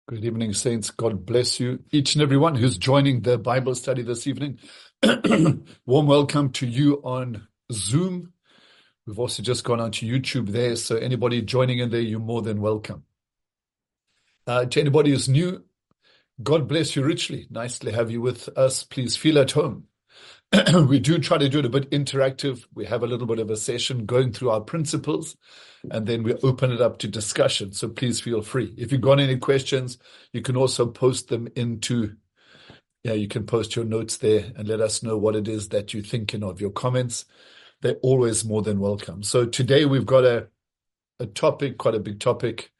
Good evening, saints. God bless you. Each and everyone who's joining the Bible study this evening. Warm welcome to you on Zoom. We've also just gone onto YouTube there, so anybody joining in there, you're more than welcome. To anybody who's new, God bless you richly. Nice to have you with us. Please feel at home. We do try to do it a bit interactive. We have a little bit of a session going through our principles, and then we open it up to discussion. So please feel free. If you've got any questions, you can also post them into, you can post your notes there and let us know what it is that you're thinking of. Your comments, they're always more than welcome. So today we've got a topic, quite a big topic.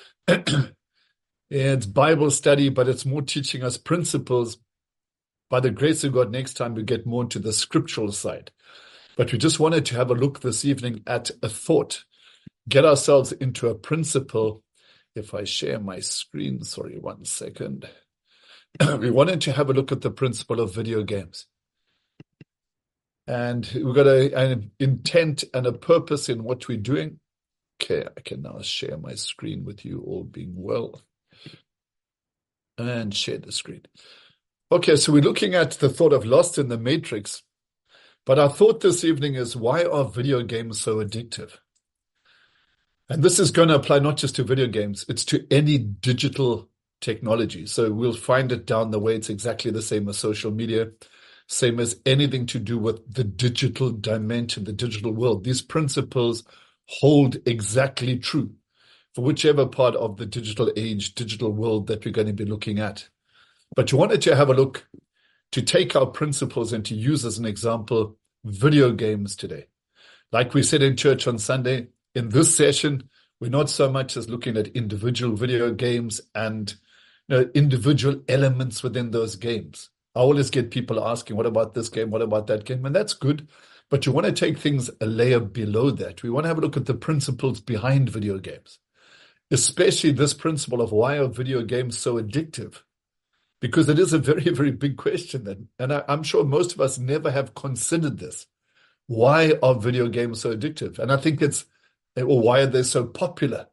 It's Bible study, but it's more teaching us principles. By the grace of God, next time we get more into the scriptural side. But we just wanted to have a look this evening at a thought, get ourselves into a principle. If I share my screen, sorry, 1 second. We wanted to have a look at the principle of video games. And we've got an intent and a purpose in what we're doing. Okay, I can now share my screen with you all being well. And share the screen. Okay, so we're looking at the thought of Lost in the Matrix, but our thought this evening is, why are video games so addictive? And this is going to apply not just to video games, it's to any digital technology. So we'll find it down the way. It's exactly the same as social media, same as anything to do with the digital dimension, the digital world. These principles hold exactly true for whichever part of the digital age, digital world that we're going to be looking at. But you wanted to have a look, to take our principles and to use as an example, video games today. Like we said in church on Sunday, in this session, we're not so much as looking at individual video games and individual elements within those games. I always get people asking, what about this game? What about that game? And that's good. But you want to take things a layer below that. We want to have a look at the principles behind video games, especially this principle of why are video games so addictive? Because it is a very, very big question then. And I'm sure most of us never have considered this. Why are video games so addictive? And I think why are they so popular?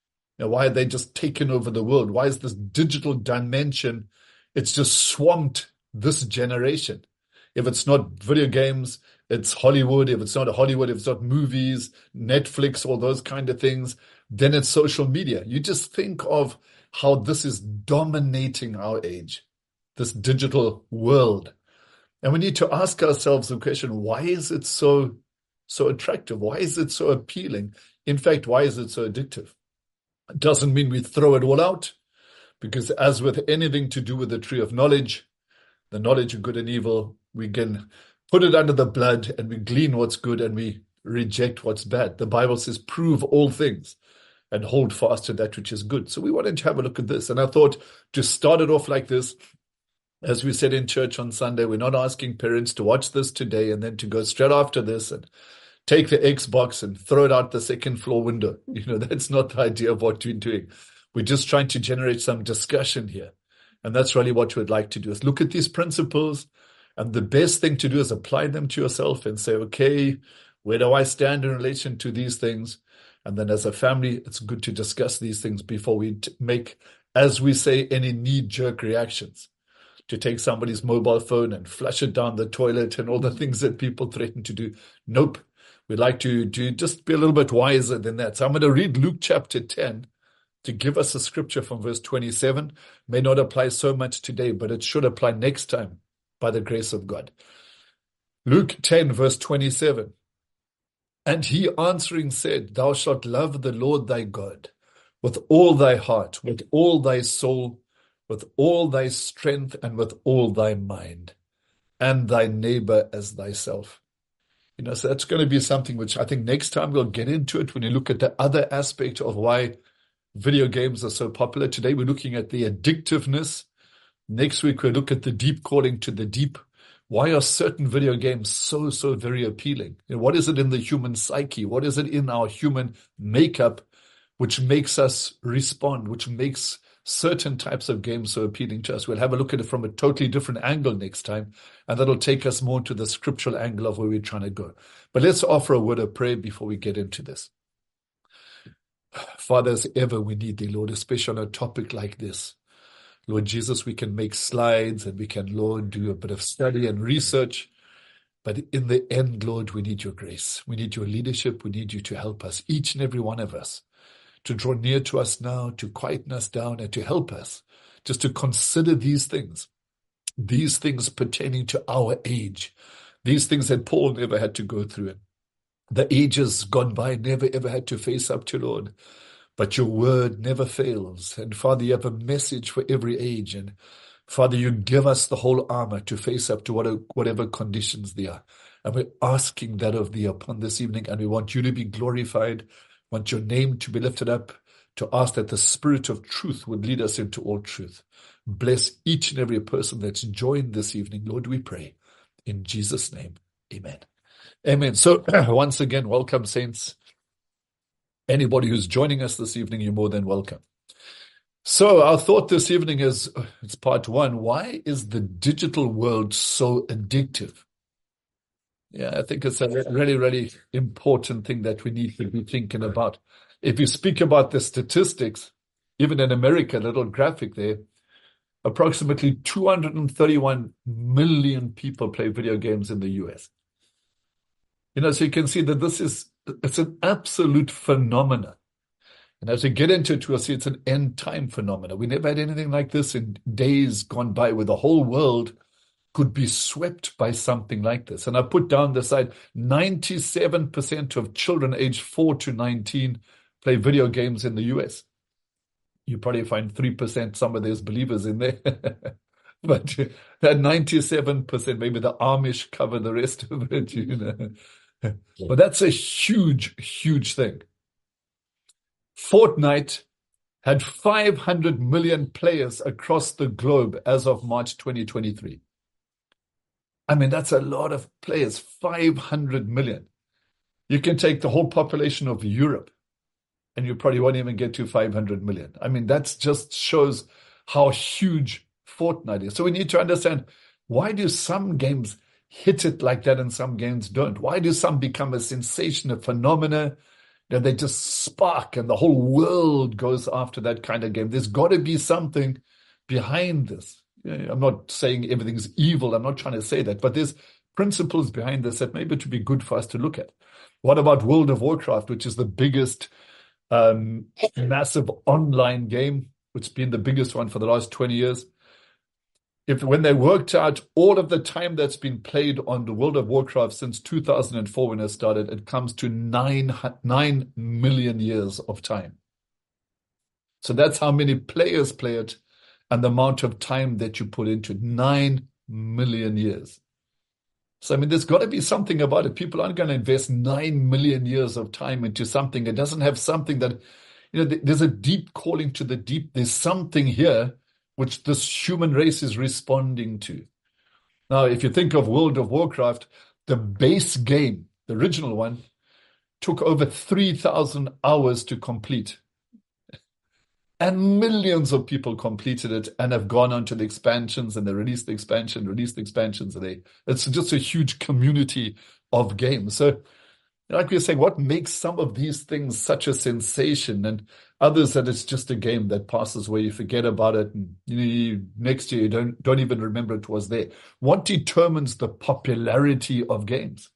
Why are they just taken over the world? Why is this digital dimension, it's just swamped this generation? If it's not video games, it's Hollywood. If it's not Hollywood, if it's not movies, Netflix, all those kind of things, then it's social media. You just think of how this is dominating our age, this digital world. And we need to ask ourselves the question, why is it so attractive? Why is it so appealing? In fact, why is it so addictive? It doesn't mean we throw it all out, because as with anything to do with the tree of knowledge, the knowledge of good and evil, we can put it under the blood and we glean what's good and we reject what's bad. The Bible says, prove all things and hold fast to that which is good. So we wanted to have a look at this. And I thought to start it off like this, as we said in church on Sunday, we're not asking parents to watch this today and then to go straight after this and take the Xbox and throw it out the second floor window. That's not the idea of what we're doing. We're just trying to generate some discussion here. And that's really what we'd like to do, is look at these principles. And the best thing to do is apply them to yourself and say, okay, where do I stand in relation to these things? And then as a family, it's good to discuss these things before we make, as we say, any knee-jerk reactions. To take somebody's mobile phone and flush it down the toilet and all the things that people threaten to do. Nope. We'd like to just be a little bit wiser than that. So I'm going to read Luke chapter 10 to give us a scripture from verse 27. May not apply so much today, but it should apply next time by the grace of God. Luke 10 verse 27. And he answering said, Thou shalt love the Lord thy God with all thy heart, with all thy soul, with all thy strength, and with all thy mind, and thy neighbor as thyself. So that's going to be something which I think next time we'll get into it when you look at the other aspect of why video games are so popular. Today we're looking at the addictiveness. Next week we'll look at the deep calling to the deep. Why are certain video games so very appealing? What is it in the human psyche? What is it in our human makeup which makes us respond, which makes certain types of games so appealing to us? We'll have a look at it from a totally different angle next time, and that'll take us more to the scriptural angle of where we're trying to go. But let's offer a word of prayer before we get into this. Father, as ever, we need thee, Lord, especially on a topic like this. Lord Jesus, we can make slides and we can, Lord, do a bit of study and research. But in the end, Lord, we need your grace. We need your leadership. We need you to help us, each and every one of us, to draw near to us now, to quieten us down, and to help us just to consider these things pertaining to our age, these things that Paul never had to go through. The ages gone by never ever had to face up to, Lord. But your word never fails. And Father, you have a message for every age. And Father, you give us the whole armor to face up to whatever conditions they are. And we're asking that of thee upon this evening. And we want you to be glorified, want your name to be lifted up, to ask that the Spirit of truth would lead us into all truth. Bless each and every person that's joined this evening. Lord, we pray. In Jesus' name, amen. Amen. So once again, welcome, saints. Anybody who's joining us this evening, you're more than welcome. So our thought this evening is, it's part one. Why is the digital world so addictive? Yeah, I think it's a really, really important thing that we need to be thinking about. If you speak about the statistics, even in America, a little graphic there, approximately 231 million people play video games in the US. So you can see that it's an absolute phenomenon. And as we get into it, we'll see it's an end time phenomenon. We never had anything like this in days gone by where the whole world could be swept by something like this. And I put down the side, 97% of children aged 4 to 19 play video games in the US. You probably find 3%, some of those believers in there. But that 97%, maybe the Amish cover the rest of it, But that's a huge, huge thing. Fortnite had 500 million players across the globe as of March 2023. I mean, that's a lot of players, 500 million. You can take the whole population of Europe, and you probably won't even get to 500 million. I mean, that just shows how huge Fortnite is. So we need to understand, why do some games hit it like that and some games don't? Why do some become a sensation, a phenomena? They just spark and the whole world goes after that kind of game. There's got to be something behind this. I'm not saying everything's evil. I'm not trying to say that. But there's principles behind this that maybe to be good for us to look at. What about World of Warcraft, which is the biggest massive online game, which has been the biggest one for the last 20 years? When they worked out all of the time that's been played on the World of Warcraft since 2004 when it started, it comes to 9 million years of time. So that's how many players play it and the amount of time that you put into it, 9 million years. So, I mean, there's got to be something about it. People aren't going to invest 9 million years of time into something that doesn't have something that, there's a deep calling to the deep. There's something here which this human race is responding to. Now, if you think of World of Warcraft, the base game, the original one, took over 3,000 hours to complete. And millions of people completed it and have gone on to the expansions, and they released the expansions. And it's just a huge community of games. So, like we were saying, what makes some of these things such a sensation, and others that it's just a game that passes where you forget about it, and next year you don't even remember it was there. What determines the popularity of games?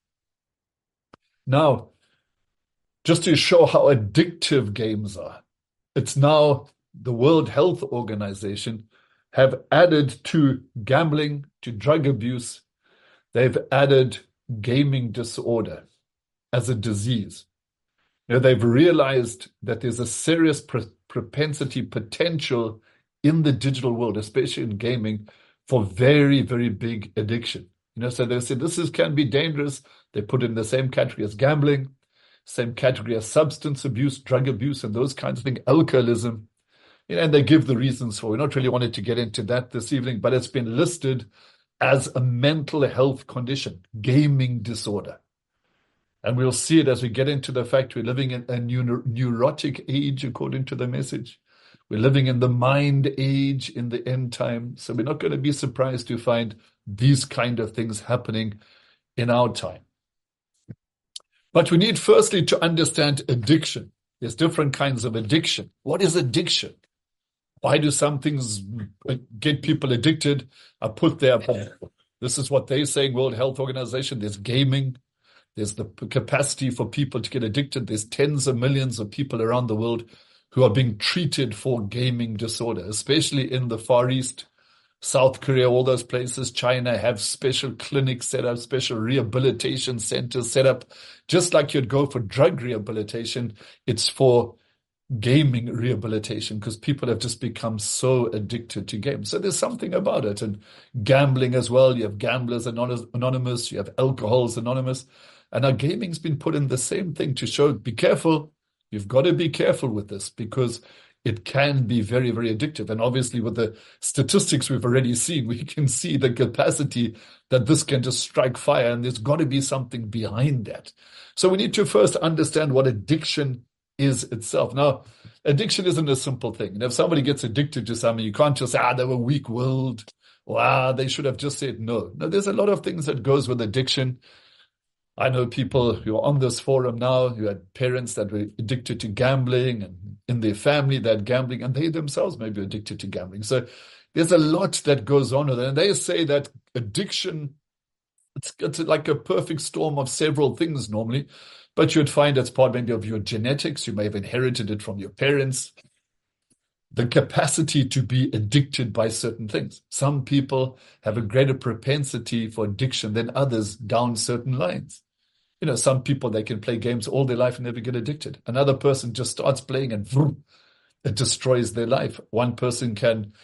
Now, just to show how addictive games are, it's now the World Health Organization have added to gambling, to drug abuse, they've added gaming disorder as a disease. They've realized that there's a serious propensity, potential in the digital world, especially in gaming, for very, very big addiction. So they say this can be dangerous. They put it in the same category as gambling, same category as substance abuse, drug abuse, and those kinds of things, alcoholism. And they give the reasons for it. We're not really wanting to get into that this evening, but it's been listed as a mental health condition, gaming disorder. And we'll see it as we get into the fact we're living in a neurotic age, according to the message. We're living in the mind age in the end time. So we're not going to be surprised to find these kind of things happening in our time. But we need firstly to understand addiction. There's different kinds of addiction. What is addiction? Why do some things get people addicted? I put there, this is what they're saying, World Health Organization. There's gaming. There's the capacity for people to get addicted. There's tens of millions of people around the world who are being treated for gaming disorder, especially in the Far East, South Korea, all those places. China have special clinics set up, special rehabilitation centers set up. Just like you'd go for drug rehabilitation, it's for gaming rehabilitation, because people have just become so addicted to games. So there's something about it. And gambling as well. You have Gamblers Anonymous, you have Alcoholics Anonymous. And now gaming's been put in the same thing to show, be careful. You've got to be careful with this, because it can be very, very addictive. And obviously with the statistics we've already seen, we can see the capacity that this can just strike fire, and there's got to be something behind that. So we need to first understand what addiction is itself. Now, addiction isn't a simple thing. And if somebody gets addicted to something, you can't just say, they were weak-willed, or they should have just said no. No, there's a lot of things that goes with addiction. I know people who are on this forum now who had parents that were addicted to gambling, and in their family they had gambling, and they themselves may be addicted to gambling. So there's a lot that goes on with it. And they say that addiction, it's like a perfect storm of several things normally, but you'd find it's part maybe of your genetics. You may have inherited it from your parents. The capacity to be addicted by certain things. Some people have a greater propensity for addiction than others down certain lines. Some people, they can play games all their life and never get addicted. Another person just starts playing and vroom, it destroys their life. One person can,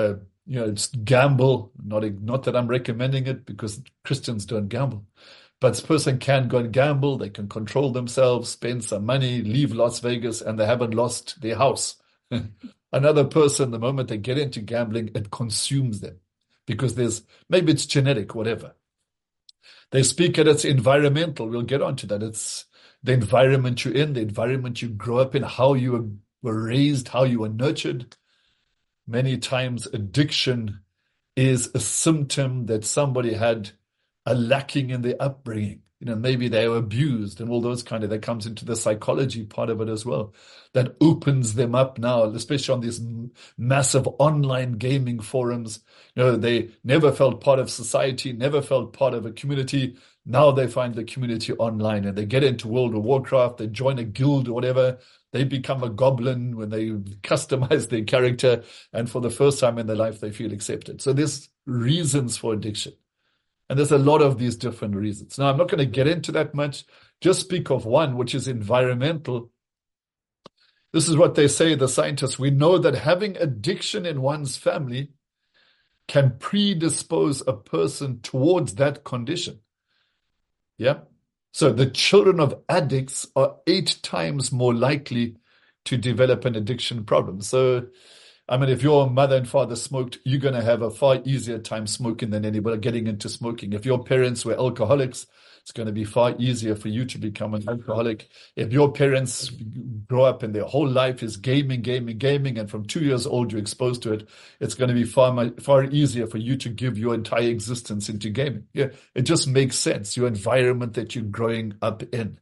just gamble. Not that I'm recommending it, because Christians don't gamble. But this person can go and gamble. They can control themselves, spend some money, leave Las Vegas, and they haven't lost their house. Another person, the moment they get into gambling, it consumes them, because maybe it's genetic, whatever. They speak that it's environmental. We'll get onto that. It's the environment you're in, the environment you grow up in, how you were raised, how you were nurtured. Many times addiction is a symptom that somebody had a lacking in their upbringing. Maybe they were abused and all those that comes into the psychology part of it as well. That opens them up now, especially on these massive online gaming forums. They never felt part of society, never felt part of a community. Now they find the community online, and they get into World of Warcraft, they join a guild or whatever. They become a goblin when they customize their character, and for the first time in their life, they feel accepted. So there's reasons for addiction. And there's a lot of these different reasons. Now, I'm not going to get into that much. Just speak of one, which is environmental. This is what they say, the scientists. We know that having addiction in one's family can predispose a person towards that condition. Yeah? So the children of addicts are 8 times more likely to develop an addiction problem. So if your mother and father smoked, you're going to have a far easier time smoking than anybody getting into smoking. If your parents were alcoholics, it's going to be far easier for you to become an alcoholic. If your parents grow up and their whole life is gaming, and from 2 years old you're exposed to it, it's going to be far easier for you to give your entire existence into gaming. Yeah, it just makes sense. Your environment that you're growing up in.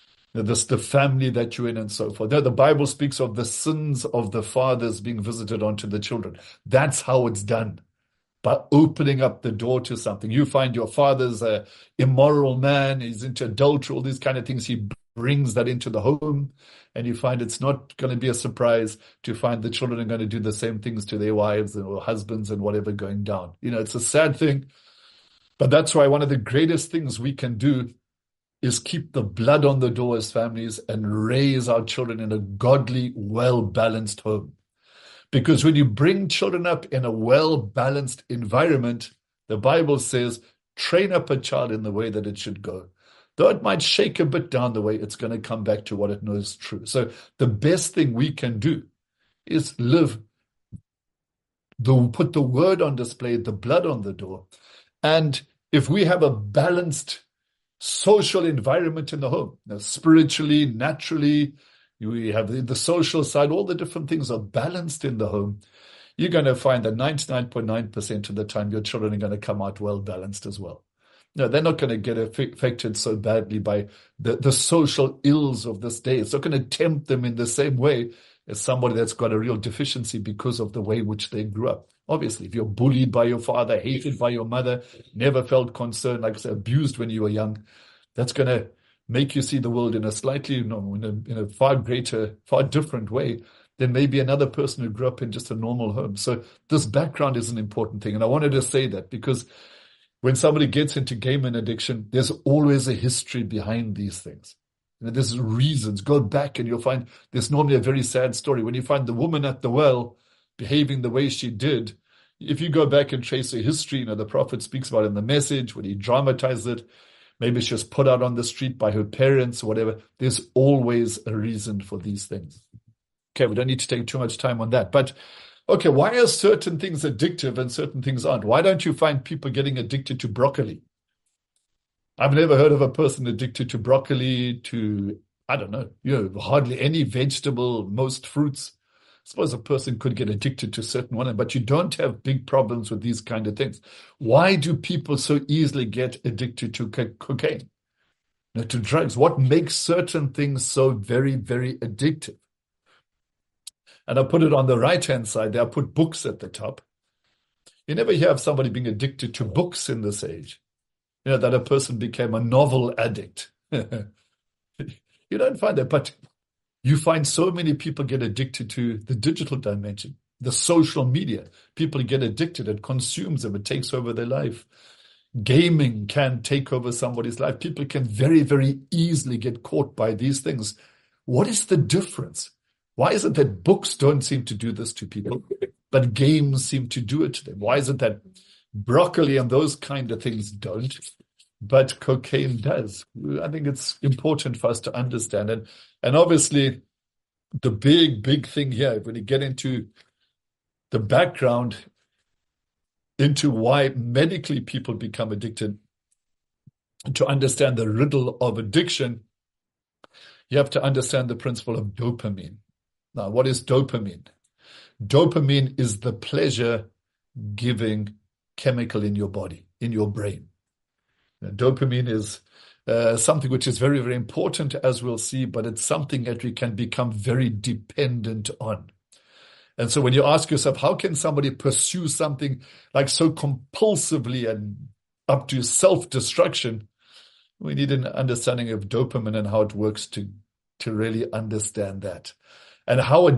The family that you're in and so forth. The Bible speaks of the sins of the fathers being visited onto the children. That's how it's done, by opening up the door to something. You find your father's an immoral man, he's into adultery, all these kind of things. He brings that into the home, and you find it's not going to be a surprise to find the children are going to do the same things to their wives or husbands and whatever going down. It's a sad thing, but that's why one of the greatest things we can do is keep the blood on the door as families and raise our children in a godly, well-balanced home. Because when you bring children up in a well-balanced environment, the Bible says, train up a child in the way that it should go. Though it might shake a bit down the way, it's going to come back to what it knows true. So the best thing we can do is put the word on display, the blood on the door. And if we have a balanced social environment in the home, spiritually, naturally, we have the social side, all the different things are balanced in the home, you're going to find that 99.9% of the time your children are going to come out well balanced as well. No, they're not going to get affected so badly by the social ills of this day. It's not going to tempt them in the same way as somebody that's got a real deficiency because of the way which they grew up. Obviously, if you're bullied by your father, hated by your mother, never felt concerned, like I said, abused when you were young, that's going to make you see the world in a slightly, in a far greater, far different way than maybe another person who grew up in just a normal home. So this background is an important thing. And I wanted to say that because when somebody gets into gaming addiction, there's always a history behind these things. There's reasons. Go back and you'll find there's normally a very sad story. When you find the woman at the well behaving the way she did, if you go back and trace her history, the prophet speaks about it in the message, when he dramatized it, maybe she was put out on the street by her parents or whatever. There's always a reason for these things. Okay, we don't need to take too much time on that. But, okay, why are certain things addictive and certain things aren't? Why don't you find people getting addicted to broccoli? I've never heard of a person addicted to broccoli, to, I don't know, hardly any vegetable, most fruits. I suppose a person could get addicted to certain one, but you don't have big problems with these kind of things. Why do people so easily get addicted to cocaine, to drugs? What makes certain things so very, very addictive? And I put it on the right-hand side there. I put books at the top. You never hear of somebody being addicted to books in this age. That a person became a novel addict. You don't find that, but you find so many people get addicted to the digital dimension, the social media. People get addicted. It consumes them. It takes over their life. Gaming can take over somebody's life. People can very, very easily get caught by these things. What is the difference? Why is it that books don't seem to do this to people, but games seem to do it to them? Why is it that broccoli and those kind of things don't, but cocaine does? I think it's important for us to understand. And obviously, the big thing here, when you get into the background, into why medically people become addicted, to understand the riddle of addiction, you have to understand the principle of dopamine. Now, what is dopamine? Dopamine is the pleasure-giving chemical in your body, in your brain. Now, dopamine is something which is very, very important, as we'll see, but it's something that we can become very dependent on. And so when you ask yourself, how can somebody pursue something like so compulsively and up to self-destruction? We need an understanding of dopamine and how it works to really understand that. And how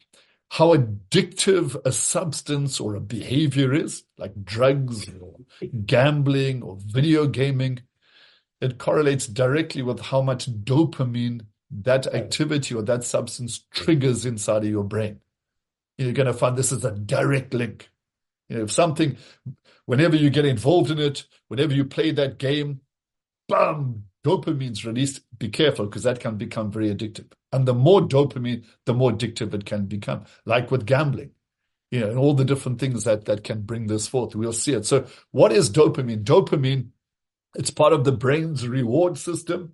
addictive a substance or a behavior is, like drugs or gambling or video gaming, it correlates directly with how much dopamine that activity or that substance triggers inside of your brain. You're going to find this is a direct link. If something, whenever you get involved in it, whenever you play that game, bam, dopamine's released. Be careful, because that can become very addictive. And the more dopamine, the more addictive it can become. Like with gambling, and all the different things that can bring this forth. We'll see it. So what is dopamine? Dopamine, it's part of the brain's reward system.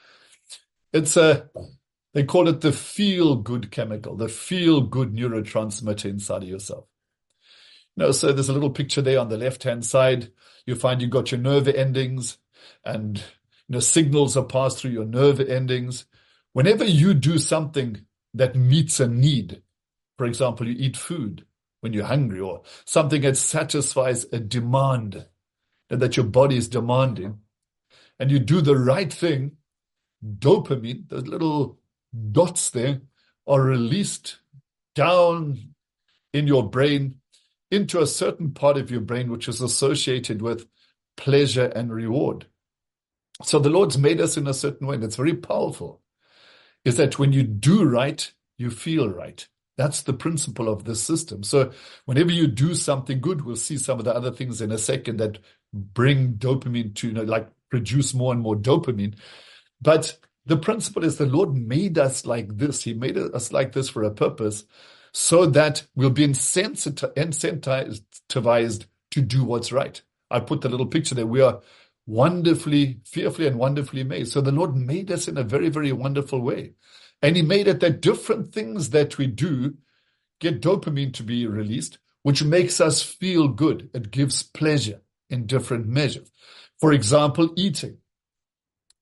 They call it the feel-good chemical, the feel-good neurotransmitter inside of yourself. So there's a little picture there on the left-hand side. You find you've got your nerve endings, and signals are passed through your nerve endings. Whenever you do something that meets a need, for example, you eat food when you're hungry, or something that satisfies a demand that your body is demanding, and you do the right thing, dopamine, those little dots there, are released down in your brain into a certain part of your brain which is associated with pleasure and reward. So the Lord's made us in a certain way, and it's very powerful, is that when you do right, you feel right. That's the principle of this system. So whenever you do something good, we'll see some of the other things in a second that bring dopamine to, produce more and more dopamine. But the principle is the Lord made us like this. He made us like this for a purpose, so that we'll be incentivized to do what's right. I put the little picture there. We are wonderfully, fearfully and wonderfully made. So the Lord made us in a very, very wonderful way. And he made it that different things that we do get dopamine to be released, which makes us feel good. It gives pleasure in different measures. For example, eating.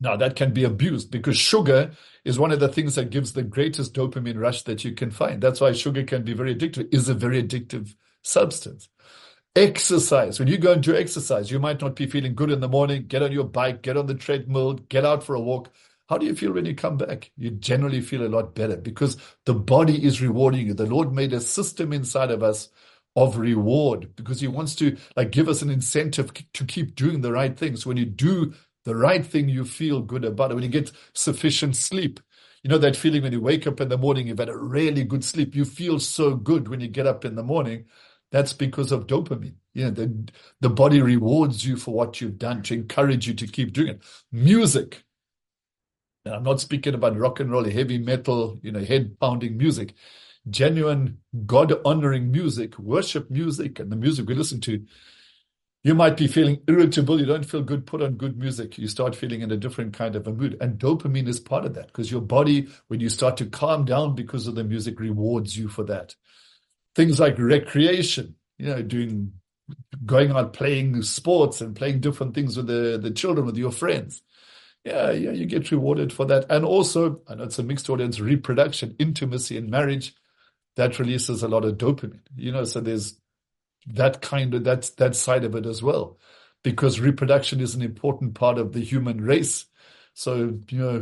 Now, that can be abused because sugar is one of the things that gives the greatest dopamine rush that you can find. That's why sugar can be very addictive, is a very addictive substance. Exercise. When you go and do exercise, you might not be feeling good in the morning. Get on your bike, get on the treadmill, get out for a walk. How do you feel when you come back? You generally feel a lot better because the body is rewarding you. The Lord made a system inside of us of reward because he wants to give us an incentive to keep doing the right things. When you do the right thing, you feel good about it. When you get sufficient sleep, you know that feeling when you wake up in the morning, you've had a really good sleep. You feel so good when you get up in the morning. That's because of dopamine. The body rewards you for what you've done to encourage you to keep doing it. Music. Now, I'm not speaking about rock and roll, heavy metal, head-pounding music. Genuine, God-honoring music, worship music, and the music we listen to. You might be feeling irritable. You don't feel good. Put on good music. You start feeling in a different kind of a mood. And dopamine is part of that because your body, when you start to calm down because of the music, rewards you for that. Things like recreation, going out playing sports and playing different things with the children, with your friends. Yeah, you get rewarded for that. And also, I know it's a mixed audience, reproduction, intimacy in marriage, that releases a lot of dopamine. So there's that side of it as well, because reproduction is an important part of the human race. So,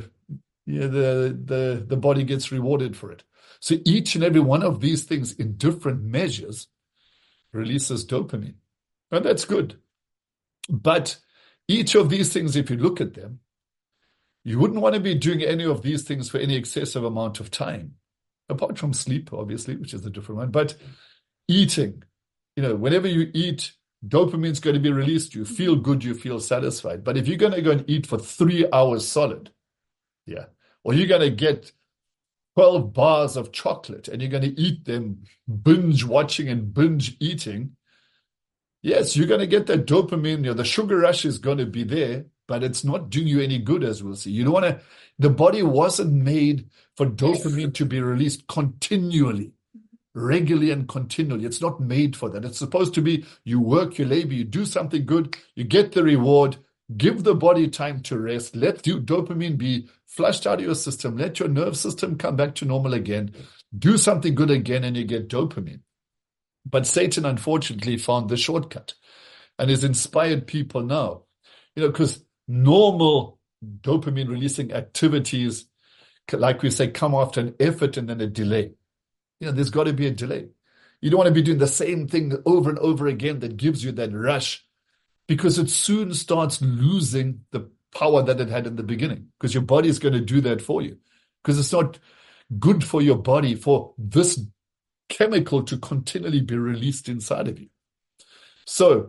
the body gets rewarded for it. So each and every one of these things in different measures releases dopamine. And that's good. But each of these things, if you look at them, you wouldn't want to be doing any of these things for any excessive amount of time, apart from sleep, obviously, which is a different one. But eating, whenever you eat, dopamine is going to be released. You feel good, you feel satisfied. But if you're going to go and eat for 3 hours solid, or you're going to get 12 bars of chocolate and you're going to eat them binge watching and binge eating, yes, you're going to get that dopamine. The sugar rush is going to be there, but it's not doing you any good, as we'll see. You don't want to, the body wasn't made for dopamine to be released continually, regularly and continually. It's not made for that. It's supposed to be you work, you labor, you do something good, you get the reward, give the body time to rest, let dopamine be flushed out of your system, let your nerve system come back to normal again, do something good again, and you get dopamine. But Satan, unfortunately, found the shortcut and has inspired people now, because normal dopamine-releasing activities, like we say, come after an effort and then a delay. There's got to be a delay. You don't want to be doing the same thing over and over again that gives you that rush, because it soon starts losing the power that it had in the beginning, because your body is going to do that for you, because it's not good for your body for this chemical to continually be released inside of you. So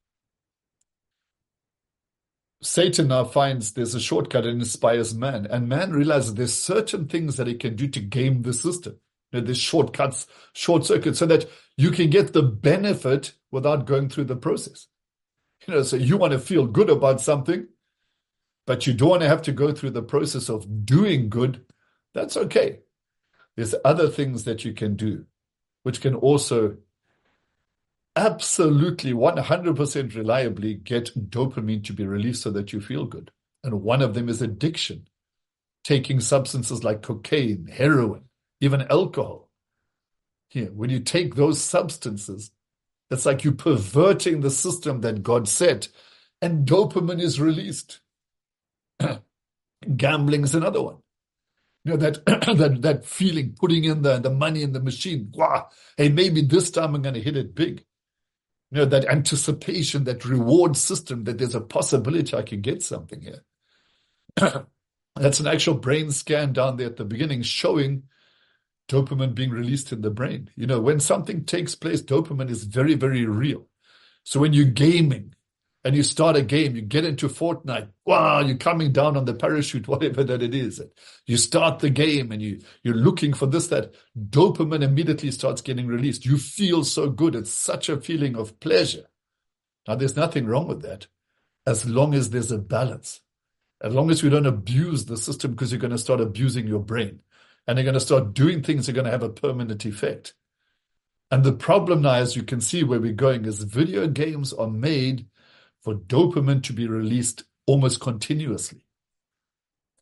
Satan now finds there's a shortcut and inspires man, and man realizes there's certain things that he can do to game the system. There's shortcuts, short circuits, so that you can get the benefit without going through the process. So you want to feel good about something, but you don't want to have to go through the process of doing good. That's okay. There's other things that you can do, which can also absolutely 100% reliably get dopamine to be released so that you feel good. And one of them is addiction. Taking substances like cocaine, heroin, even alcohol. When you take those substances, it's like you're perverting the system that God set, and dopamine is released. Gambling is another one. That feeling, putting in the money in the machine. Wow, hey, maybe this time I'm going to hit it big. That anticipation, that reward system, that there's a possibility I can get something here. That's an actual brain scan down there at the beginning showing dopamine being released in the brain. When something takes place, dopamine is very, very real. So when you're gaming and you start a game, you get into Fortnite, wow, you're coming down on the parachute, whatever that it is. You start the game and you're looking for this, that dopamine immediately starts getting released. You feel so good. It's such a feeling of pleasure. Now, there's nothing wrong with that as long as there's a balance. As long as we don't abuse the system, because you're going to start abusing your brain. And you're going to start doing things that are going to have a permanent effect. And the problem now, as you can see where we're going, is video games are made for dopamine to be released almost continuously.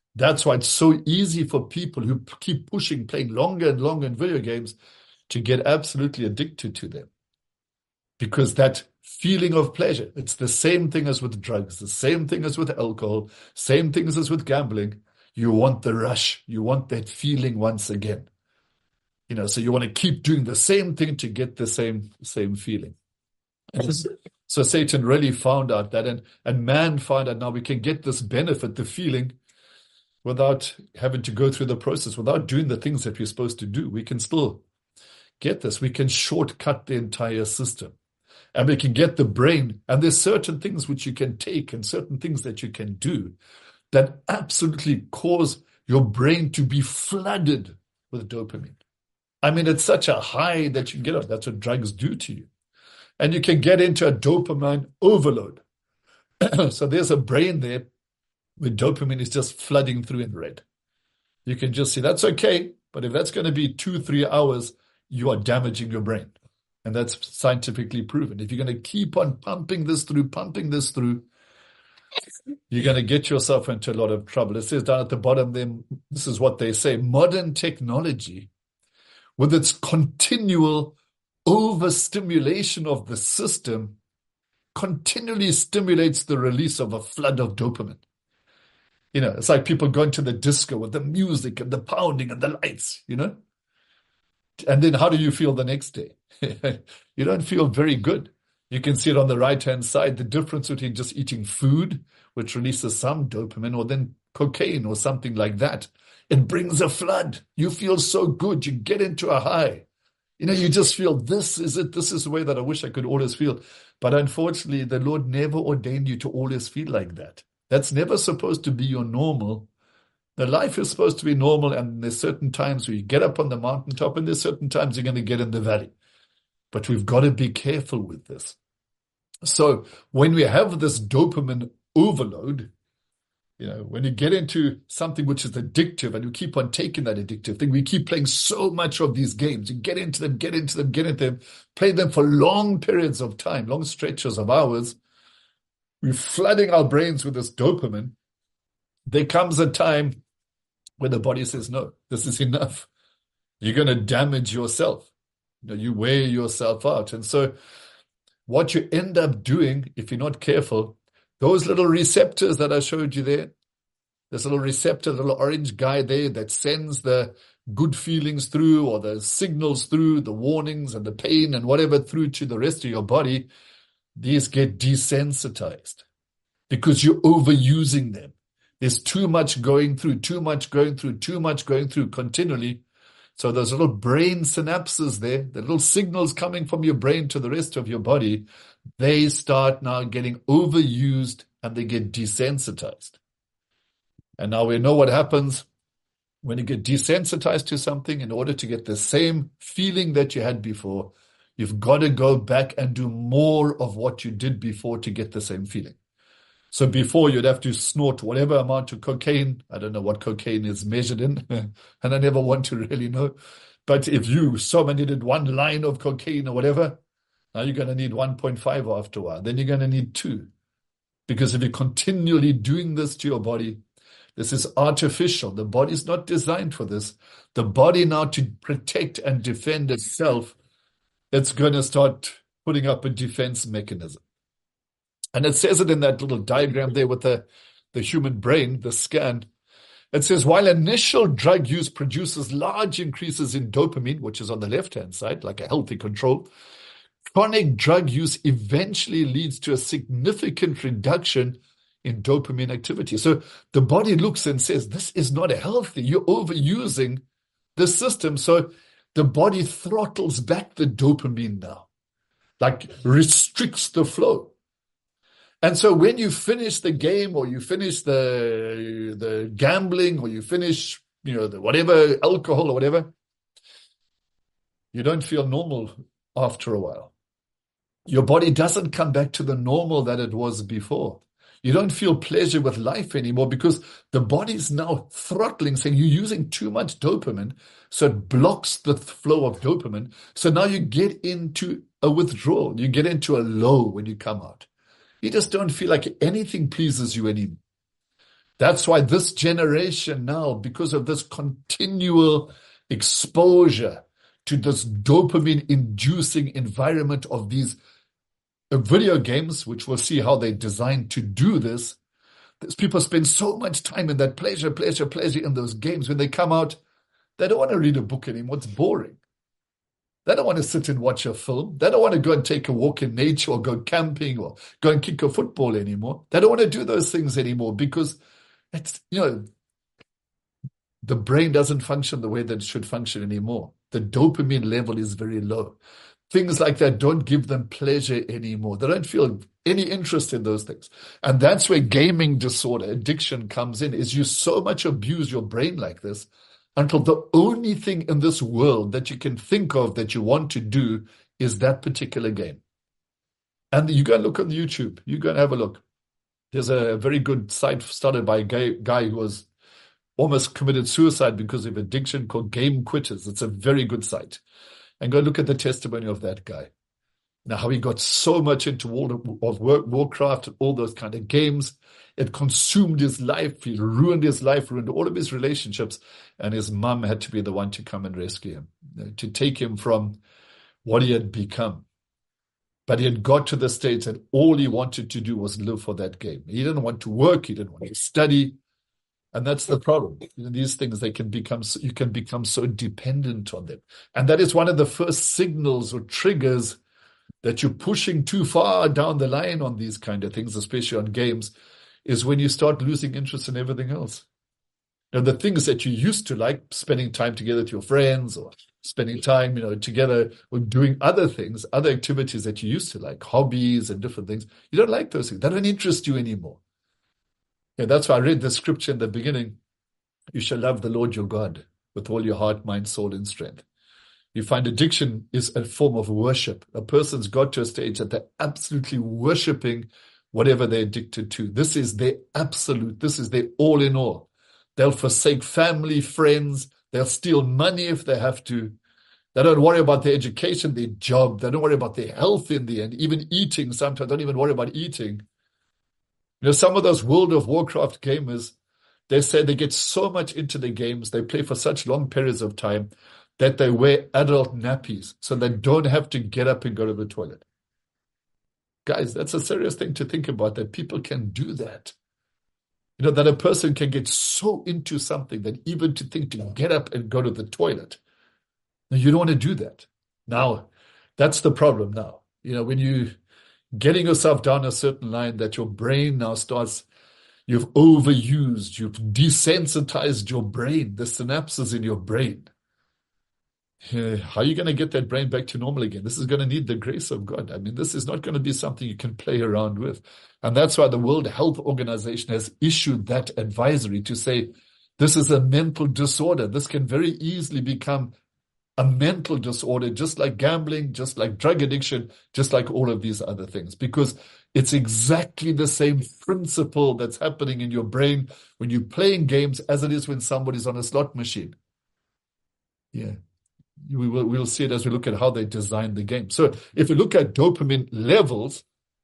That's why it's so easy for people who keep pushing, playing longer and longer in video games to get absolutely addicted to them. Because that feeling of pleasure, it's the same thing as with drugs, the same thing as with alcohol, same things as with gambling. You want the rush. You want that feeling once again. So you want to keep doing the same thing to get the same feeling. So Satan really found out that, and man found out now we can get this benefit, the feeling, without having to go through the process, without doing the things that we're supposed to do. We can still get this. We can shortcut the entire system. And we can get the brain. And there's certain things which you can take and certain things that you can do that absolutely cause your brain to be flooded with dopamine. I mean, it's such a high that you get up. That's what drugs do to you. And you can get into a dopamine overload. So there's a brain there where dopamine is just flooding through in red. You can just see that's okay. But if that's going to be 2-3 hours, you are damaging your brain. And that's scientifically proven. If you're going to keep on pumping this through, you're going to get yourself into a lot of trouble. It says down at the bottom there, this is what they say, modern technology, with its continual overstimulation of the system, continually stimulates the release of a flood of dopamine. It's like people going to the disco with the music and the pounding and the lights, And then how do you feel the next day? You don't feel very good. You can see it on the right-hand side, the difference between just eating food, which releases some dopamine, or then cocaine or something like that. It brings a flood. You feel so good. You get into a high. You just feel, this is it. This is the way that I wish I could always feel. But unfortunately, the Lord never ordained you to always feel like that. That's never supposed to be your normal. The life is supposed to be normal, and there's certain times where you get up on the mountaintop, and there's certain times you're going to get in the valley. But we've got to be careful with this. So when we have this dopamine overload, when you get into something which is addictive and you keep on taking that addictive thing, we keep playing so much of these games. You get into them, play them for long periods of time, long stretches of hours. We're flooding our brains with this dopamine. There comes a time where the body says, no, this is enough. You're going to damage yourself. You wear yourself out. And so what you end up doing, if you're not careful, those little receptors that I showed you there, this little receptor, little orange guy there that sends the good feelings through, or the signals through, the warnings and the pain and whatever through to the rest of your body, these get desensitized because you're overusing them. There's too much going through continually. So those little brain synapses there, the little signals coming from your brain to the rest of your body, they start now getting overused and they get desensitized. And now we know what happens when you get desensitized to something. In order to get the same feeling that you had before, you've got to go back and do more of what you did before to get the same feeling. So before, you'd have to snort whatever amount of cocaine. I don't know what cocaine is measured in, and I never want to really know. But if you needed 1 line of cocaine or whatever, now you're going to need 1.5 after a while. Then you're going to need 2. Because if you're continually doing this to your body, this is artificial. The body's not designed for this. The body now, to protect and defend itself, it's going to start putting up a defense mechanism. And it says it in that little diagram there with the human brain, the scan. It says, while initial drug use produces large increases in dopamine, which is on the left-hand side, like a healthy control, chronic drug use eventually leads to a significant reduction in dopamine activity. So the body looks and says, this is not healthy. You're overusing the system. So the body throttles back the dopamine now, like restricts the flow. And so when you finish the game, or you finish the gambling, or you finish, the whatever, alcohol or whatever, you don't feel normal after a while. Your body doesn't come back to the normal that it was before. You don't feel pleasure with life anymore because the body's now throttling, saying you're using too much dopamine, so it blocks the flow of dopamine. So now you get into a withdrawal. You get into a low when you come out. You just don't feel like anything pleases you anymore. That's why this generation now, because of this continual exposure to this dopamine-inducing environment of these video games, which we'll see how they're designed to do this, people spend so much time in that pleasure in those games. When they come out, they don't want to read a book anymore. It's boring. They don't want to sit and watch a film. They don't want to go and take a walk in nature or go camping or go and kick a football anymore. They don't want to do those things anymore because it's, the brain doesn't function the way that it should function anymore. The dopamine level is very low. Things like that don't give them pleasure anymore. They don't feel any interest in those things. And that's where gaming disorder, addiction comes in, is you so much abuse your brain like this until the only thing in this world that you can think of that you want to do is that particular game. And you go and look on YouTube. You go and have a look. There's a very good site started by a guy who was almost committed suicide because of addiction called Game Quitters. It's a very good site. And go look at the testimony of that guy. Now, how he got so much into World of Warcraft, all those kind of games. It consumed his life. He ruined his life, ruined all of his relationships. And his mum had to be the one to come and rescue him, to take him from what he had become. But he had got to the stage that all he wanted to do was live for that game. He didn't want to work. He didn't want to study. And that's the problem. These things, you can become so dependent on them. And that is one of the first signals or triggers that you're pushing too far down the line on these kind of things, especially on games, is when you start losing interest in everything else. The things that you used to like, spending time together with your friends or spending time, together or doing other things, other activities that you used to like, hobbies and different things. You don't like those things. They don't interest you anymore. That's why I read the scripture in the beginning. You shall love the Lord your God with all your heart, mind, soul, and strength. You find addiction is a form of worship. A person's got to a stage that they're absolutely worshiping whatever they're addicted to. This is their absolute. This is their all in all. They'll forsake family, friends. They'll steal money if they have to. They don't worry about their education, their job. They don't worry about their health in the end. Even eating, sometimes don't even worry about eating. Some of those World of Warcraft gamers, they say they get so much into the games, they play for such long periods of time, that they wear adult nappies so they don't have to get up and go to the toilet. Guys, that's a serious thing to think about, that people can do that. That a person can get so into something that even to think to get up and go to the toilet. Now, you don't want to do that. Now, that's the problem now. When you getting yourself down a certain line that your brain now starts, you've overused, you've desensitized your brain, the synapses in your brain. How are you going to get that brain back to normal again? This is going to need the grace of God. This is not going to be something you can play around with. And that's why the World Health Organization has issued that advisory to say, this is a mental disorder. This can very easily become a mental disorder, just like gambling, just like drug addiction, just like all of these other things, because it's exactly the same principle that's happening in your brain when you're playing games as it is when somebody's on a slot machine. Yeah, we'll see it as we look at how they design the game. So if we look at dopamine levels,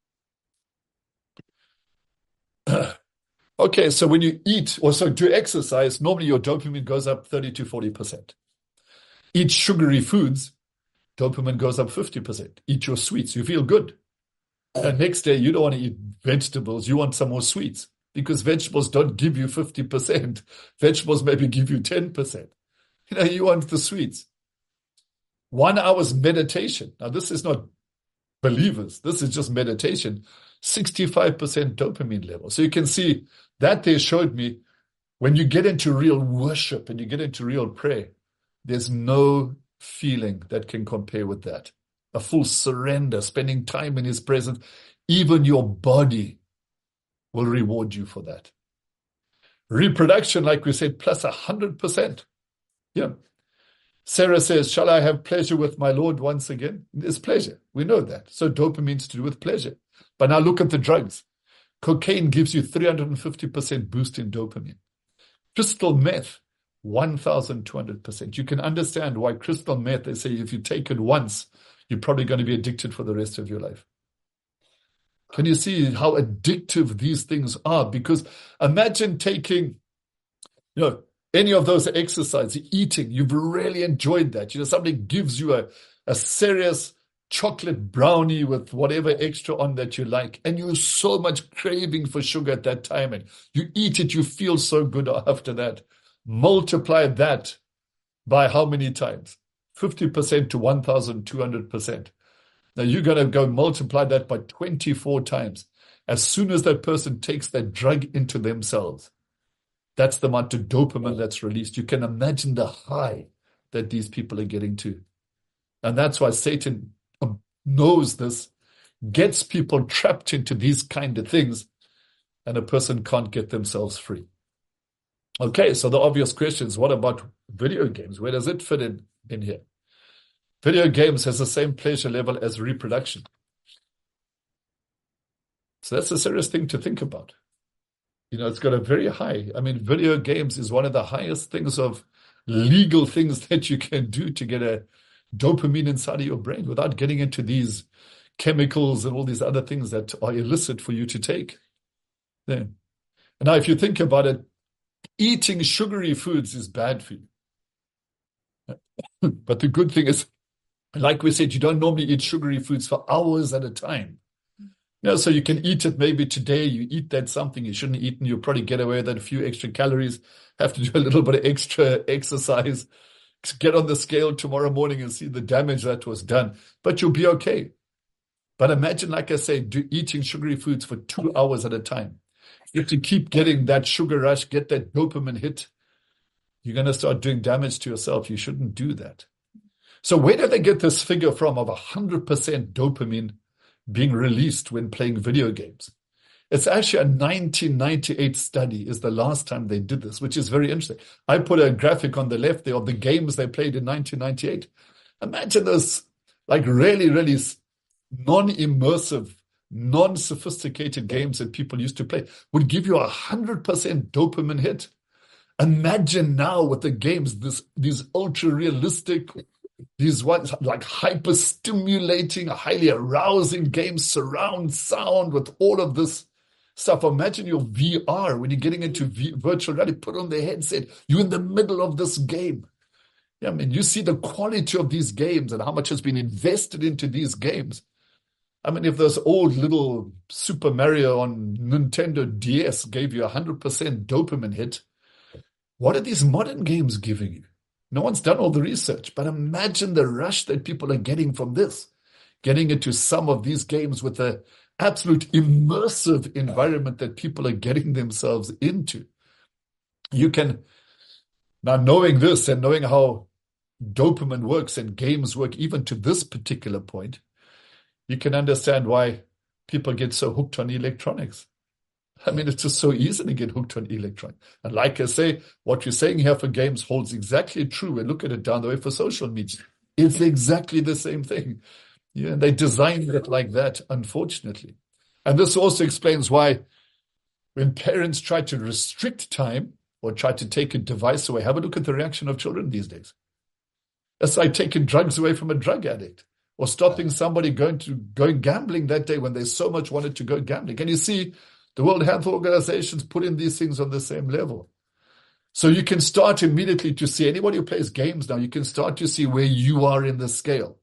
okay, so when you eat or so do exercise, normally your dopamine goes up 30 to 40%. Eat sugary foods, dopamine goes up 50%. Eat your sweets, you feel good. And next day, you don't want to eat vegetables, you want some more sweets, because vegetables don't give you 50%. Vegetables maybe give you 10%. You want the sweets. 1 hour's meditation. Now, this is not believers. This is just meditation. 65% dopamine level. So you can see that they showed me when you get into real worship and you get into real prayer, there's no feeling that can compare with that. A full surrender, spending time in his presence. Even your body will reward you for that. Reproduction, like we said, plus 100%. Yeah. Sarah says, shall I have pleasure with my Lord once again? It's pleasure. We know that. So dopamine's to do with pleasure. But now look at the drugs. Cocaine gives you 350% boost in dopamine. Crystal meth, 1,200%. You can understand why crystal meth, they say if you take it once, you're probably going to be addicted for the rest of your life. Can you see how addictive these things are? Because imagine taking, any of those exercises, eating, you've really enjoyed that. Somebody gives you a serious chocolate brownie with whatever extra on that you like, and you're so much craving for sugar at that time, and you eat it, you feel so good after that. Multiply that by how many times? 50% to 1,200%. Now you're going to go multiply that by 24 times. As soon as that person takes that drug into themselves, that's the amount of dopamine that's released. You can imagine the high that these people are getting to. And that's why Satan knows this, gets people trapped into these kind of things, and a person can't get themselves free. Okay, so the obvious question is, what about video games? Where does it fit in here? Video games has the same pleasure level as reproduction. So that's a serious thing to think about. It's got a very high, video games is one of the highest things of legal things that you can do to get a dopamine inside of your brain without getting into these chemicals and all these other things that are illicit for you to take. Then, now, if you think about it, eating sugary foods is bad for you. But the good thing is, like we said, you don't normally eat sugary foods for hours at a time. So you can eat it maybe today, you eat that something you shouldn't eat, and you'll probably get away with a few extra calories, have to do a little bit of extra exercise, get on the scale tomorrow morning and see the damage that was done. But you'll be okay. But imagine, like I say, eating sugary foods for 2 hours at a time. You have to keep getting that sugar rush, get that dopamine hit. You're going to start doing damage to yourself. You shouldn't do that. So where do they get this figure from of 100% dopamine being released when playing video games? It's actually a 1998 study is the last time they did this, which is very interesting. I put a graphic on the left there of the games they played in 1998. Imagine those really, really non-immersive, non-sophisticated games that people used to play would give you 100% dopamine hit. Imagine now with the games, these ultra-realistic, these ones like hyper-stimulating, highly arousing games, surround sound with all of this stuff. Imagine your VR when you're getting into virtual reality, put on the headset, you're in the middle of this game. You see the quality of these games and how much has been invested into these games. If those old little Super Mario on Nintendo DS gave you 100% dopamine hit, what are these modern games giving you? No one's done all the research, but imagine the rush that people are getting from this, getting into some of these games with the absolute immersive environment that people are getting themselves into. You can, now knowing this and knowing how dopamine works and games work even to this particular point, you can understand why people get so hooked on electronics. It's just so easy to get hooked on electronics. And like I say, what you're saying here for games holds exactly true. And look at it down the way for social media. It's exactly the same thing. They designed it like that, unfortunately. And this also explains why when parents try to restrict time or try to take a device away, have a look at the reaction of children these days. It's like taking drugs away from a drug addict or stopping somebody going gambling that day when they so much wanted to go gambling. Can you see the World Health Organization's putting these things on the same level? So you can start immediately to see anybody who plays games now, you can start to see where you are in the scale.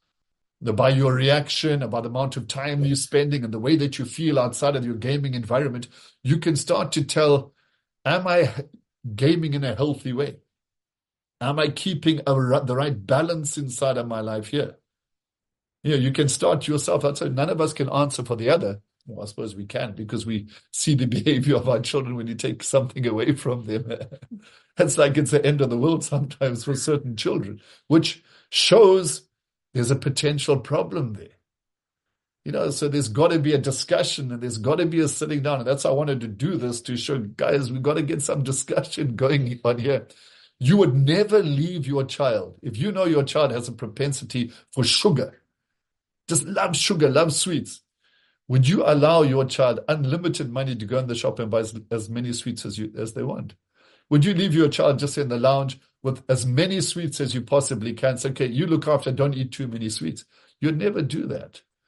By your reaction, about the amount of time you're spending and the way that you feel outside of your gaming environment, you can start to tell, am I gaming in a healthy way? Am I keeping the right balance inside of my life here? You can start yourself. That's why none of us can answer for the other. Well, I suppose we can because we see the behavior of our children when you take something away from them. It's like it's the end of the world sometimes for certain children, which shows there's a potential problem there. So there's got to be a discussion and there's got to be a sitting down. And that's why I wanted to do this, to show, guys, we've got to get some discussion going on here. You would never leave your child. If you know your child has a propensity for sugar, just loves sugar, loves sweets, would you allow your child unlimited money to go in the shop and buy as many sweets as they want? Would you leave your child just in the lounge with as many sweets as you possibly can? Say, okay, you look after, don't eat too many sweets. You'd never do that.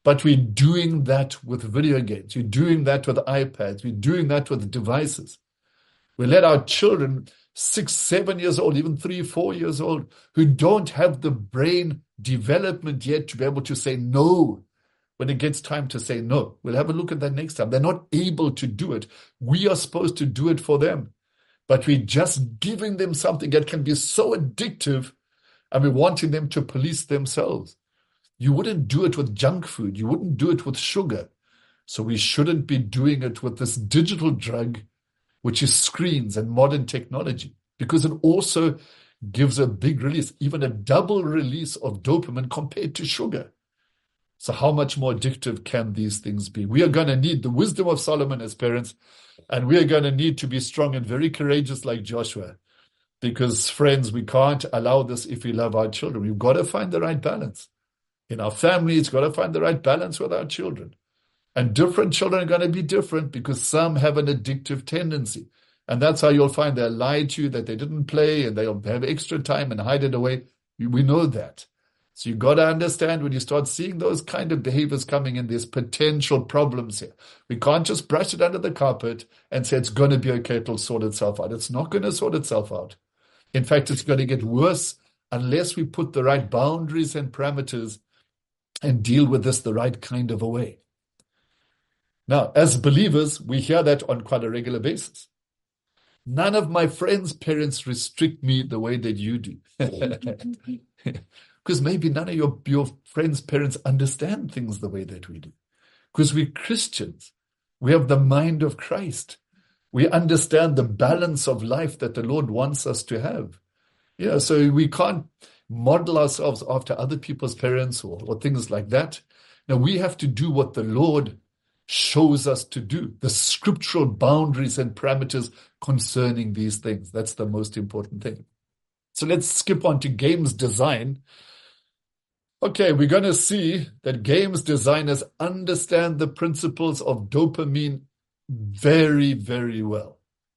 But we're doing that with video games. We're doing that with iPads. We're doing that with devices. We let our children, 6, 7 years old, even 3, 4 years old, who don't have the brain development yet to be able to say no when it gets time to say no. We'll have a look at that next time. They're not able to do it. We are supposed to do it for them. But we're just giving them something that can be so addictive, and we're wanting them to police themselves. You wouldn't do it with junk food. You wouldn't do it with sugar. So we shouldn't be doing it with this digital drug, which is screens and modern technology, because it also gives a big release, even a double release of dopamine compared to sugar. So how much more addictive can these things be? We are going to need the wisdom of Solomon as parents, and we are going to need to be strong and very courageous like Joshua, because, friends, we can't allow this if we love our children. We've got to find the right balance. In our family, it's got to find the right balance with our children. And different children are going to be different because some have an addictive tendency. And that's how you'll find they'll lie to you that they didn't play and they'll have extra time and hide it away. We know that. So you've got to understand when you start seeing those kind of behaviors coming in, there's potential problems here. We can't just brush it under the carpet and say it's going to be okay, it'll sort itself out. It's not going to sort itself out. In fact, it's going to get worse unless we put the right boundaries and parameters and deal with this the right kind of a way. Now, as believers, we hear that on quite a regular basis. None of my friends' parents restrict me the way that you do. Because maybe none of your friends' parents understand things the way that we do. Because we're Christians. We have the mind of Christ. We understand the balance of life that the Lord wants us to have. Yeah, so we can't model ourselves after other people's parents or things like that. Now, we have to do what the Lord shows us to do, the scriptural boundaries and parameters concerning these things. That's the most important thing. So let's skip on to games design. Okay, we're going to see that games designers understand the principles of dopamine very, very well.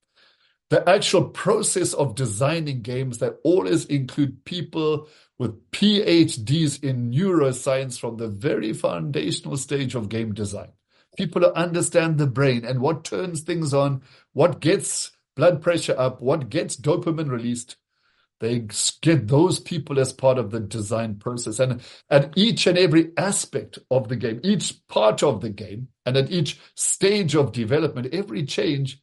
The actual process of designing games that always include people with PhDs in neuroscience from the very foundational stage of game design. People who understand the brain and what turns things on, what gets blood pressure up, what gets dopamine released. They get those people as part of the design process. And at each and every aspect of the game, each part of the game, and at each stage of development, every change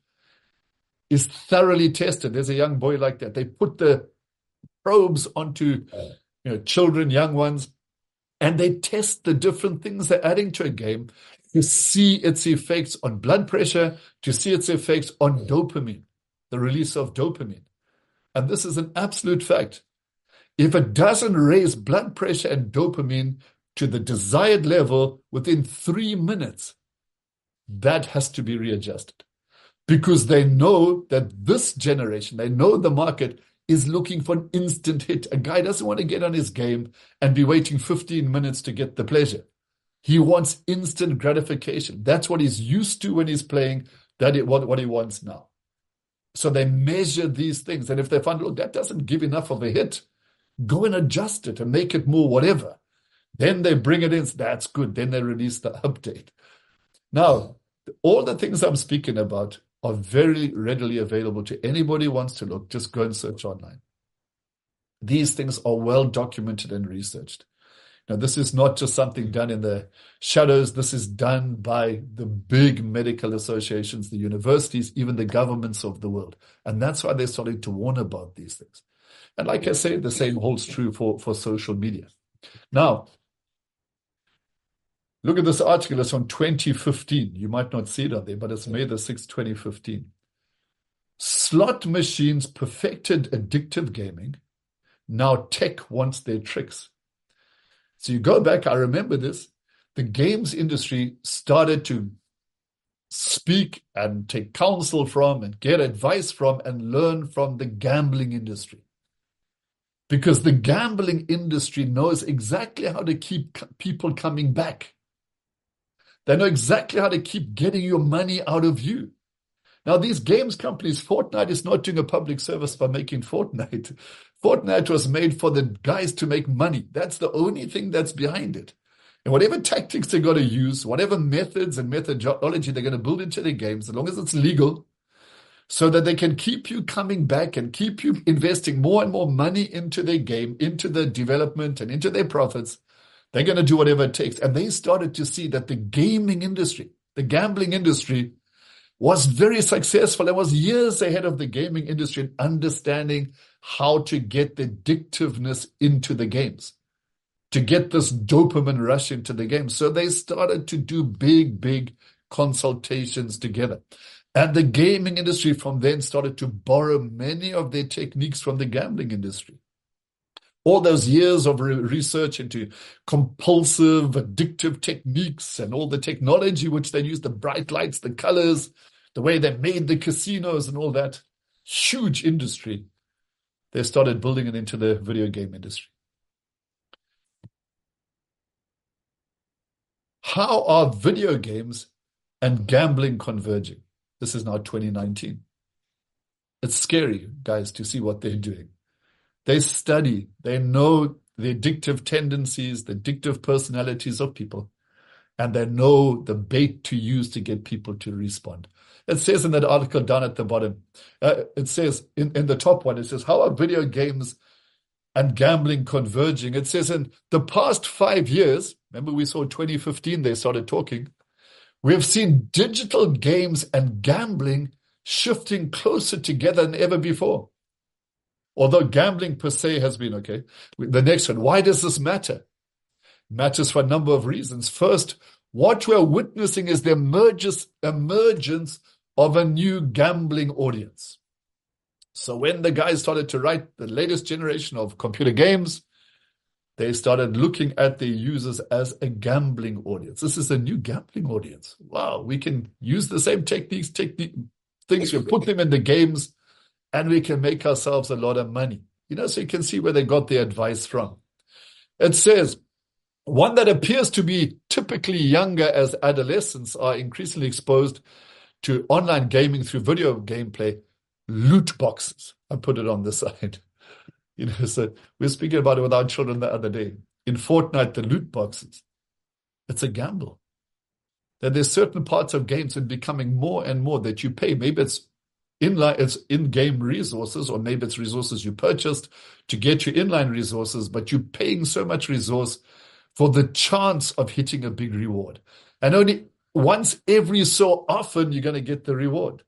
is thoroughly tested. There's a young boy like that. They put the probes onto children, young ones, and they test the different things they're adding to a game to see its effects on blood pressure, to see its effects on dopamine, the release of dopamine. And this is an absolute fact. If it doesn't raise blood pressure and dopamine to the desired level within 3 minutes, that has to be readjusted. Because they know that this generation, they know the market is looking for an instant hit. A guy doesn't want to get on his game and be waiting 15 minutes to get the pleasure. He wants instant gratification. That's what he's used to when he's playing, what he wants now. So they measure these things. And if they find, look, that doesn't give enough of a hit, go and adjust it and make it more whatever. Then they bring it in. That's good. Then they release the update. Now, all the things I'm speaking about are very readily available to anybody who wants to look. Just go and search online. These things are well documented and researched. Now, this is not just something done in the shadows. This is done by the big medical associations, the universities, even the governments of the world. And that's why they're starting to warn about these things. And like I say, the same holds true for social media. Now, look at this article. It's from 2015. You might not see it on there, but it's May the 6th, 2015. Slot machines perfected addictive gaming. Now tech wants their tricks. So you go back, I remember this, the games industry started to speak and take counsel from and get advice from and learn from the gambling industry. Because the gambling industry knows exactly how to keep people coming back. They know exactly how to keep getting your money out of you. Now, these games companies, Fortnite is not doing a public service by making Fortnite. Fortnite was made for the guys to make money. That's the only thing that's behind it. And whatever tactics they're going to use, whatever methods and methodology they're going to build into their games, as long as it's legal, so that they can keep you coming back and keep you investing more and more money into their game, into the development and into their profits, they're going to do whatever it takes. And they started to see that the gaming industry, the gambling industry, was very successful and was years ahead of the gaming industry in understanding how to get the addictiveness into the games, to get this dopamine rush into the game. So they started to do big consultations together. And the gaming industry from then started to borrow many of their techniques from the gambling industry. All those years of research into compulsive, addictive techniques and all the technology which they used, the bright lights, the colors, the way they made the casinos and all that, huge industry. They started building it into the video game industry. How are video games and gambling converging? This is now 2019. It's scary, guys, to see what they're doing. They study, they know the addictive tendencies, the addictive personalities of people, and they know the bait to use to get people to respond. It says in that article down at the bottom, it says in the top one, it says, how are video games and gambling converging? It says in the past 5 years, remember we saw 2015, they started talking, we have seen digital games and gambling shifting closer together than ever before. Although gambling per se has been okay. The next one, why does this matter? It matters for a number of reasons. First, what we're witnessing is the emergence of a new gambling audience. So when the guys started to write the latest generation of computer games, they started looking at their users as a gambling audience. This is a new gambling audience. Wow, we can use the same things, we put them in the games, and we can make ourselves a lot of money. So you can see where they got their advice from. It says, one that appears to be typically younger as adolescents are increasingly exposed to online gaming through video gameplay, loot boxes. I put it on the side. So we were speaking about it with our children the other day. In Fortnite, the loot boxes, it's a gamble. That there's certain parts of games that are becoming more and more that you pay. Maybe it's in-game resources, or maybe it's resources you purchased to get your inline resources, but you're paying so much resource for the chance of hitting a big reward. And only once every so often you're going to get the reward.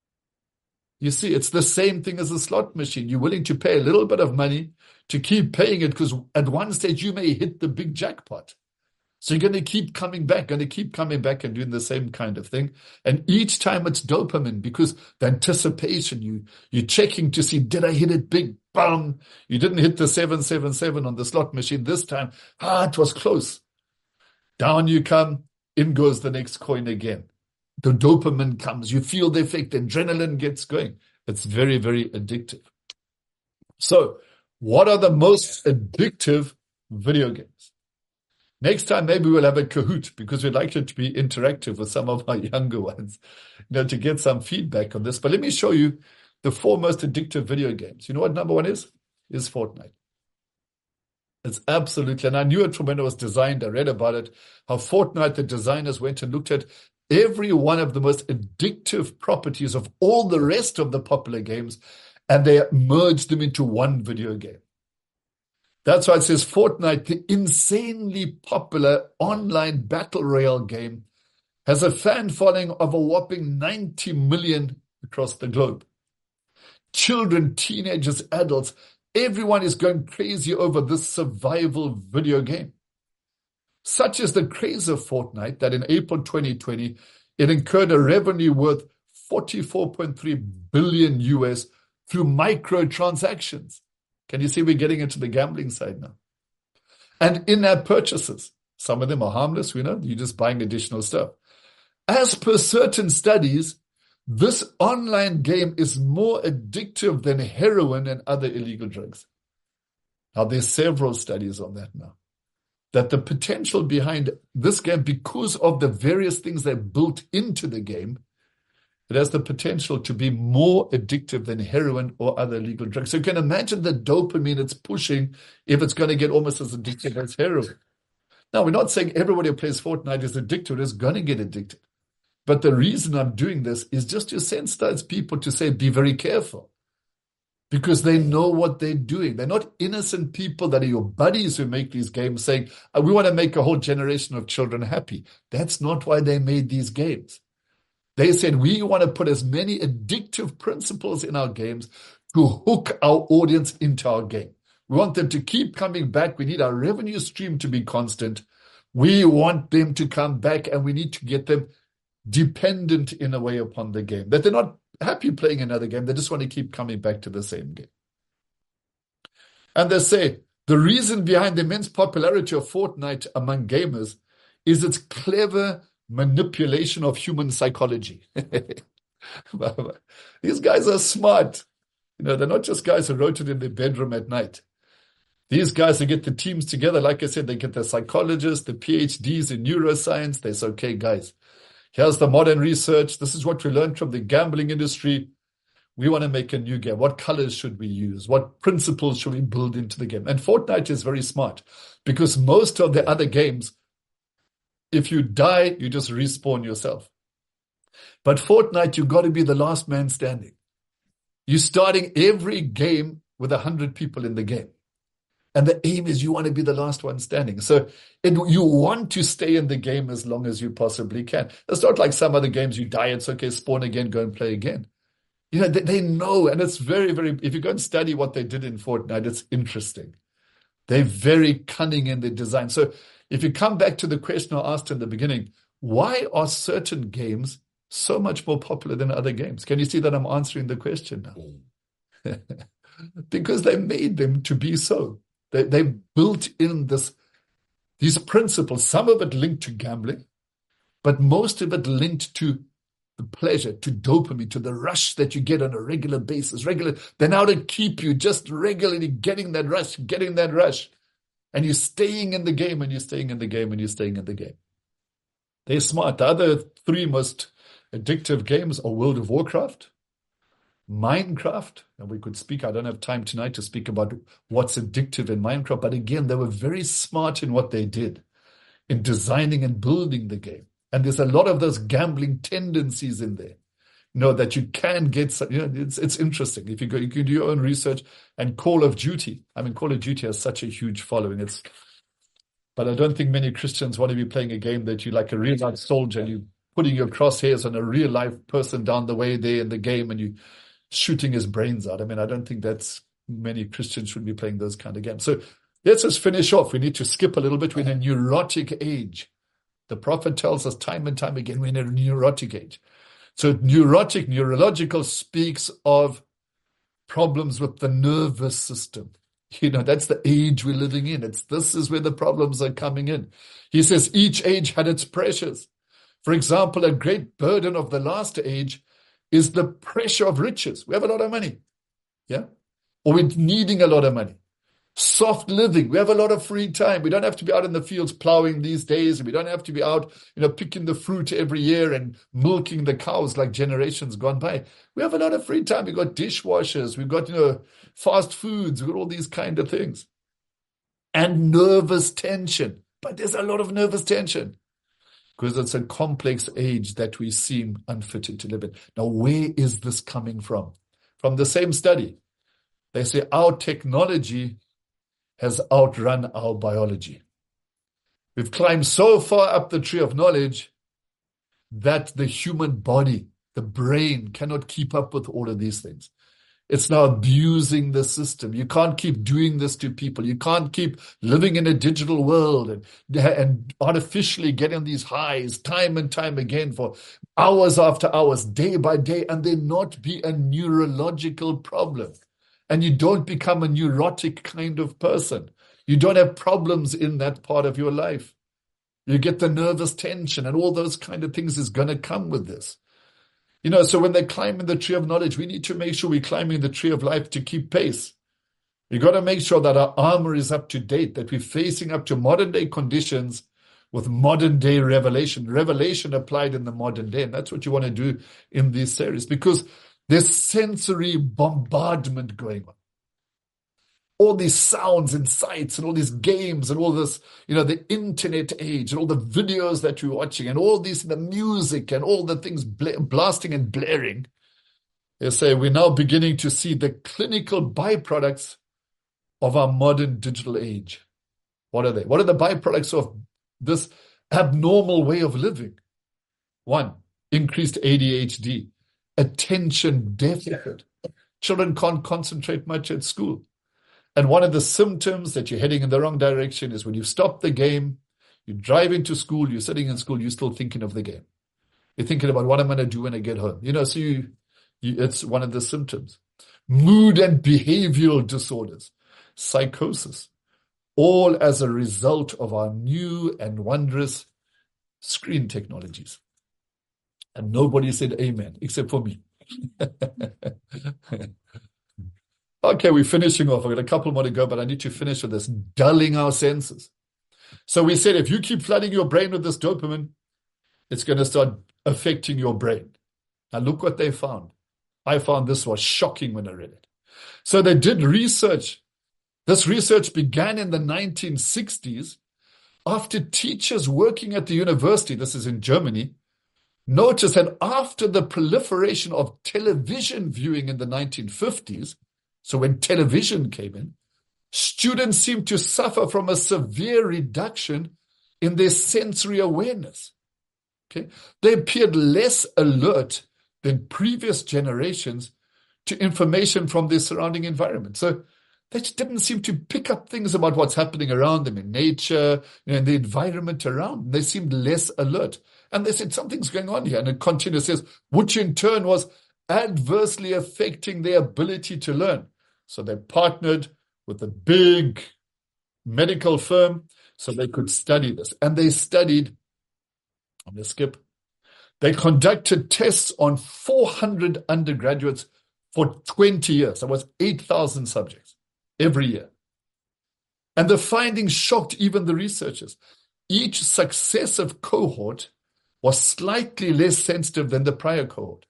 You see, it's the same thing as a slot machine. You're willing to pay a little bit of money to keep paying it because at one stage you may hit the big jackpot. So you're going to keep coming back and doing the same kind of thing. And each time it's dopamine because the anticipation, you're checking to see, did I hit it big? Bam! You didn't hit the 777 on the slot machine this time. It was close. Down you come, in goes the next coin again. The dopamine comes, you feel the effect, adrenaline gets going. It's very, very addictive. So, what are the most addictive video games? Next time, maybe we'll have a Kahoot because we'd like it to be interactive with some of our younger ones, to get some feedback on this. But let me show you the 4 most addictive video games. You know what number 1 is? Is Fortnite. It's absolutely, and I knew it from when it was designed. I read about it, how Fortnite, the designers went and looked at every one of the most addictive properties of all the rest of the popular games, and they merged them into one video game. That's why it says Fortnite, the insanely popular online battle royale game, has a fan following of a whopping 90 million across the globe. Children, teenagers, adults, everyone is going crazy over this survival video game. Such is the craze of Fortnite that in April 2020, it incurred a revenue worth 44.3 billion US through microtransactions. Can you see we're getting into the gambling side now? And in-app purchases. Some of them are harmless, you're just buying additional stuff. As per certain studies, this online game is more addictive than heroin and other illegal drugs. Now, there's several studies on that now. That the potential behind this game, because of the various things they built into the game, it has the potential to be more addictive than heroin or other illegal drugs. So you can imagine the dopamine it's pushing if it's going to get almost as addictive as heroin. Now, we're not saying everybody who plays Fortnite is addicted, is going to get addicted. But the reason I'm doing this is just to sensitize people to say, be very careful. Because they know what they're doing. They're not innocent people that are your buddies who make these games saying, we want to make a whole generation of children happy. That's not why they made these games. They said, we want to put as many addictive principles in our games to hook our audience into our game. We want them to keep coming back. We need our revenue stream to be constant. We want them to come back, and we need to get them dependent in a way upon the game, that they're not happy playing another game. They just want to keep coming back to the same game. And they say the reason behind the immense popularity of Fortnite among gamers is its clever manipulation of human psychology. These guys are smart. They're not just guys who wrote it in their bedroom at night. These guys, they get the teams together. Like I said, they get the psychologists, the PhDs in neuroscience. They say, okay, guys, here's the modern research. This is what we learned from the gambling industry. We want to make a new game. What colors should we use? What principles should we build into the game? And Fortnite is very smart because most of the other games, if you die, you just respawn yourself. But Fortnite, you've got to be the last man standing. You're starting every game with 100 people in the game. And the aim is you want to be the last one standing. So you want to stay in the game as long as you possibly can. It's not like some other games, you die, it's okay, spawn again, go and play again. They know, and it's very, very, if you go and study what they did in Fortnite, it's interesting. They're very cunning in their design. So if you come back to the question I asked in the beginning, why are certain games so much more popular than other games? Can you see that I'm answering the question now? Because they made them to be so. They built in these principles, some of it linked to gambling, but most of it linked to the pleasure, to dopamine, to the rush that you get on a regular basis. They're now to keep you just regularly getting that rush, and you're staying in the game, and you're staying in the game, and you're staying in the game. They're smart. The other three most addictive games are World of Warcraft, Minecraft, and we could speak, I don't have time tonight to speak about what's addictive in Minecraft, but again, they were very smart in what they did, in designing and building the game. And there's a lot of those gambling tendencies in there, that you can get, it's interesting. If you go, you can do your own research. And Call of Duty, Call of Duty has such a huge following. But I don't think many Christians want to be playing a game that you're like a real life soldier, and you're putting your crosshairs on a real life person down the way there in the game, and you shooting his brains out. I don't think that's many Christians should be playing those kind of games. So let's just finish off. We need to skip a little bit. We're in a neurotic age. The prophet tells us time and time again, we're in a neurotic age. So neurological speaks of problems with the nervous system. That's the age we're living in. This is where the problems are coming in. He says each age had its pressures. For example, a great burden of the last age is the pressure of riches. We have a lot of money, yeah? Or we're needing a lot of money. Soft living. We have a lot of free time. We don't have to be out in the fields plowing these days. We don't have to be out, picking the fruit every year and milking the cows like generations gone by. We have a lot of free time. We've got dishwashers. We've got, fast foods. We've got all these kind of things. And nervous tension. But there's a lot of nervous tension, because it's a complex age that we seem unfitted to live in. Now, where is this coming from? From the same study. They say our technology has outrun our biology. We've climbed so far up the tree of knowledge that the human body, the brain, cannot keep up with all of these things. It's now abusing the system. You can't keep doing this to people. You can't keep living in a digital world and artificially getting these highs time and time again for hours after hours, day by day, and there not be a neurological problem. And you don't become a neurotic kind of person. You don't have problems in that part of your life. You get the nervous tension and all those kind of things is going to come with this. So when they climb in the tree of knowledge, we need to make sure we're climbing the tree of life to keep pace. We've got to make sure that our armor is up to date, that we're facing up to modern day conditions with modern day revelation. Revelation applied in the modern day. And that's what you want to do in this series, because there's sensory bombardment going on. all these sounds and sights and all these games and all this, the internet age and all the videos that you're watching and all this, the music and all the things blasting and blaring. They say we're now beginning to see the clinical byproducts of our modern digital age. What are they? What are the byproducts of this abnormal way of living? One, increased ADHD, attention deficit. Children can't concentrate much at school. And one of the symptoms that you're heading in the wrong direction is when you stop the game, you drive into school, you're sitting in school, you're still thinking of the game. You're thinking about what I'm going to do when I get home. So it's one of the symptoms. Mood and behavioral disorders, psychosis, all as a result of our new and wondrous screen technologies. And nobody said amen, except for me. Okay, we're finishing off. I've got a couple more to go, but I need to finish with this, dulling our senses. So we said if you keep flooding your brain with this dopamine, it's going to start affecting your brain. Now look what they found. I found this was shocking when I read it. So they did research. This research began in the 1960s after teachers working at the university, this is in Germany, noticed that after the proliferation of television viewing in the 1950s, so when television came in, students seemed to suffer from a severe reduction in their sensory awareness. Okay? They appeared less alert than previous generations to information from their surrounding environment. So they just didn't seem to pick up things about what's happening around them in nature, in the environment around them. They seemed less alert. And they said, something's going on here. And it continues, says, which in turn was adversely affecting their ability to learn. So they partnered with a big medical firm so they could study this. And they studied, I'm going to skip, they conducted tests on 400 undergraduates for 20 years. That was 8,000 subjects every year. And the findings shocked even the researchers. Each successive cohort was slightly less sensitive than the prior cohort.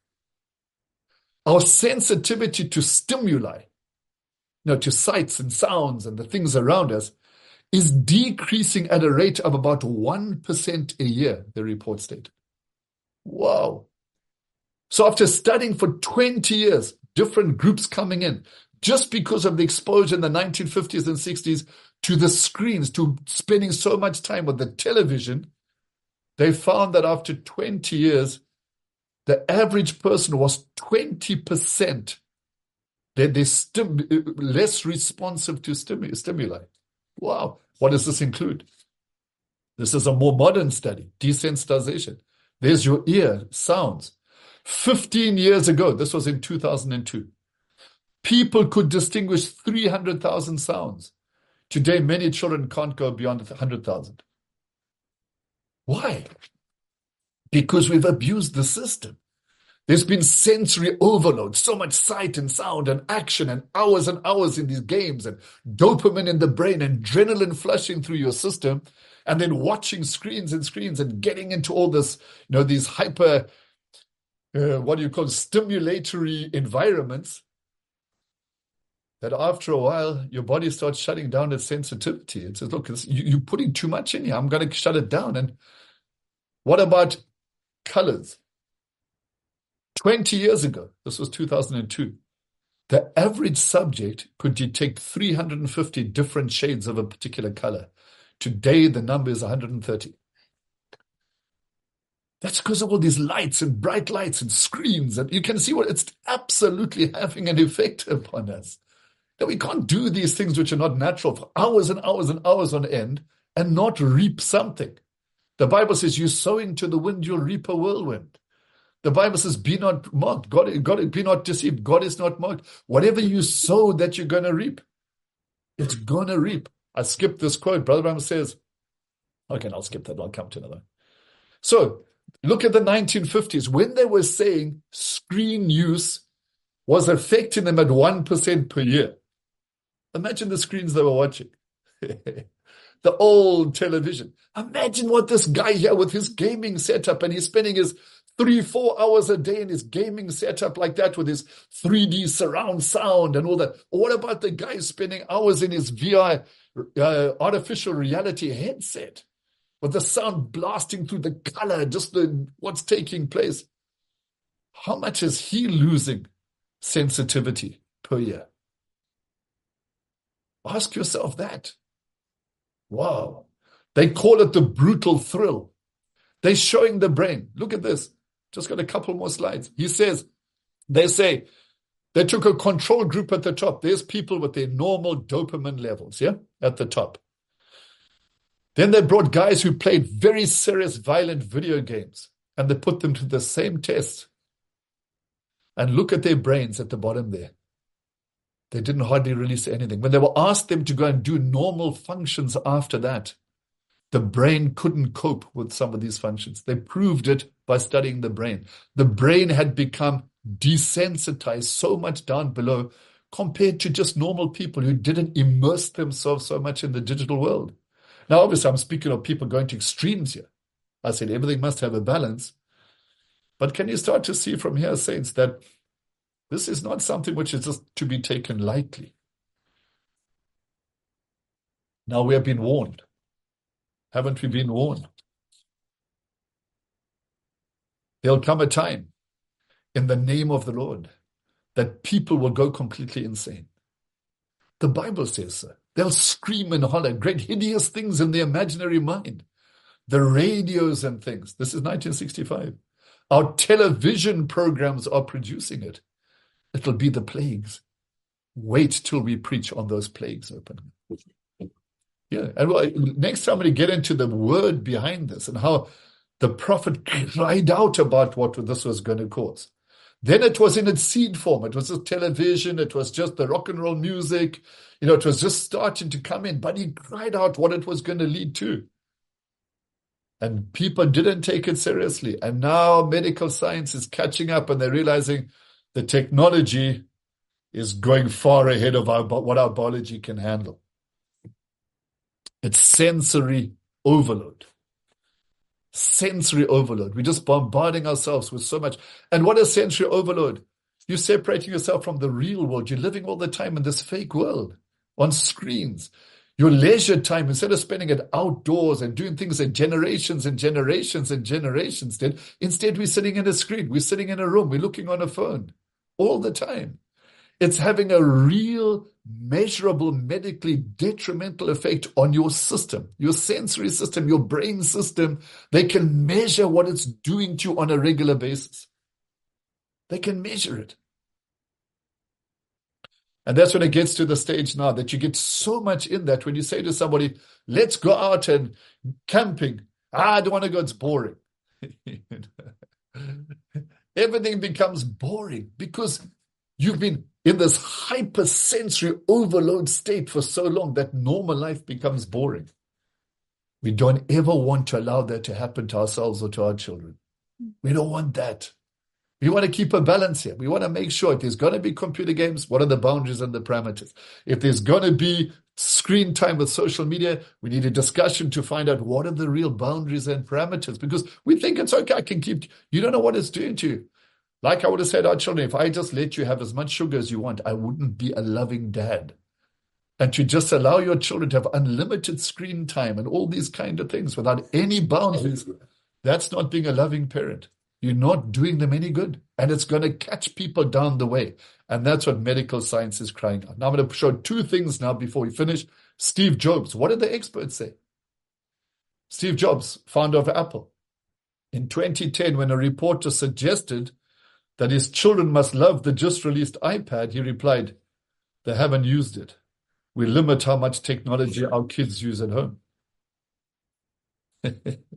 Our sensitivity to stimuli, to sights and sounds and the things around us, is decreasing at a rate of about 1% a year, the report stated. Wow. So after studying for 20 years, different groups coming in, just because of the exposure in the 1950s and 60s to the screens, to spending so much time with the television, they found that after 20 years, the average person was 20% less responsive to stimuli. Wow. What does this include? This is a more modern study, desensitization. There's your ear, sounds. 15 years ago, this was in 2002, people could distinguish 300,000 sounds. Today, many children can't go beyond 100,000. Why? Because we've abused the system. There's been sensory overload, so much sight and sound and action and hours in these games and dopamine in the brain and adrenaline flushing through your system, and then watching screens and getting into all this, these hyper, stimulatory environments, that after a while, your body starts shutting down its sensitivity. It says, look, you're putting too much in here. I'm going to shut it down. And what about colors? 20 years ago, this was 2002, the average subject could detect 350 different shades of a particular color. Today, the number is 130. That's because of all these lights and bright lights and screens. And you can see what it's absolutely having an effect upon us. That we can't do these things which are not natural for hours and hours and hours on end and not reap something. The Bible says, you sow into the wind, you'll reap a whirlwind. The Bible says, be not mocked. God, be not deceived. God is not mocked. Whatever you sow, that you're going to reap. It's going to reap. I skipped this quote. Brother Branham says, okay, I'll skip that. I'll come to another. So look at the 1950s when they were saying screen use was affecting them at 1% per year. Imagine the screens they were watching. The old television. Imagine what this guy here with his gaming setup, and he's spending his 3-4 hours a day in his gaming setup like that with his 3D surround sound and all that. Or what about the guy spending hours in his VR, artificial reality headset with the sound blasting through the color, just what's taking place? How much is he losing sensitivity per year? Ask yourself that. Wow. They call it the brutal thrill. They're showing the brain. Look at this. Just got a couple more slides. They say they took a control group at the top. There's people with their normal dopamine levels, yeah, at the top. Then they brought guys who played very serious, violent video games, and they put them to the same test. And look at their brains at the bottom there. They didn't hardly release anything. When they were asked them to go and do normal functions after that, the brain couldn't cope with some of these functions. They proved it by studying the brain. The brain had become desensitized so much down below compared to just normal people who didn't immerse themselves so much in the digital world. Now, obviously, I'm speaking of people going to extremes here. I said everything must have a balance. But can you start to see from here, saints, that this is not something which is just to be taken lightly? Now we have been warned. Haven't we been warned? There'll come a time in the name of the Lord that people will go completely insane. The Bible says so. They'll scream and holler, great hideous things in the imaginary mind. The radios and things. This is 1965. Our television programs are producing it. It'll be the plagues. Wait till we preach on those plagues openly. Yeah, and next time I'm going to get into the word behind this and how the prophet cried out about what this was going to cause. Then it was in its seed form. It was just television. It was just the rock and roll music. It was just starting to come in. But he cried out what it was going to lead to. And people didn't take it seriously. And now medical science is catching up and they're realizing the technology is going far ahead of what our biology can handle. It's sensory overload. Sensory overload. We're just bombarding ourselves with so much. And what is sensory overload? You're separating yourself from the real world. You're living all the time in this fake world on screens. Your leisure time, instead of spending it outdoors and doing things that generations and generations and generations did, instead we're sitting in a screen. We're sitting in a room. We're looking on a phone all the time. It's having a real, measurable, medically detrimental effect on your system, your sensory system, your brain system. They can measure what it's doing to you on a regular basis. They can measure it. And that's when it gets to the stage now that you get so much in that when you say to somebody, let's go out and camping. I don't want to go, it's boring. Everything becomes boring because you've been in this hypersensory overload state for so long that normal life becomes boring. We don't ever want to allow that to happen to ourselves or to our children. We don't want that. We want to keep a balance here. We want to make sure if there's going to be computer games, what are the boundaries and the parameters? If there's going to be screen time with social media, we need a discussion to find out what are the real boundaries and parameters, because we think it's okay, I can keep, you don't know what it's doing to you. Like I would have said to our children, if I just let you have as much sugar as you want, I wouldn't be a loving dad. And to just allow your children to have unlimited screen time and all these kind of things without any boundaries, that's not being a loving parent. You're not doing them any good. And it's going to catch people down the way. And that's what medical science is crying out. Now I'm going to show two things now before we finish. Steve Jobs. What did the experts say? Steve Jobs, founder of Apple. In 2010, when a reporter suggested that his children must love the just-released iPad, he replied, they haven't used it. We limit how much technology our kids use at home. I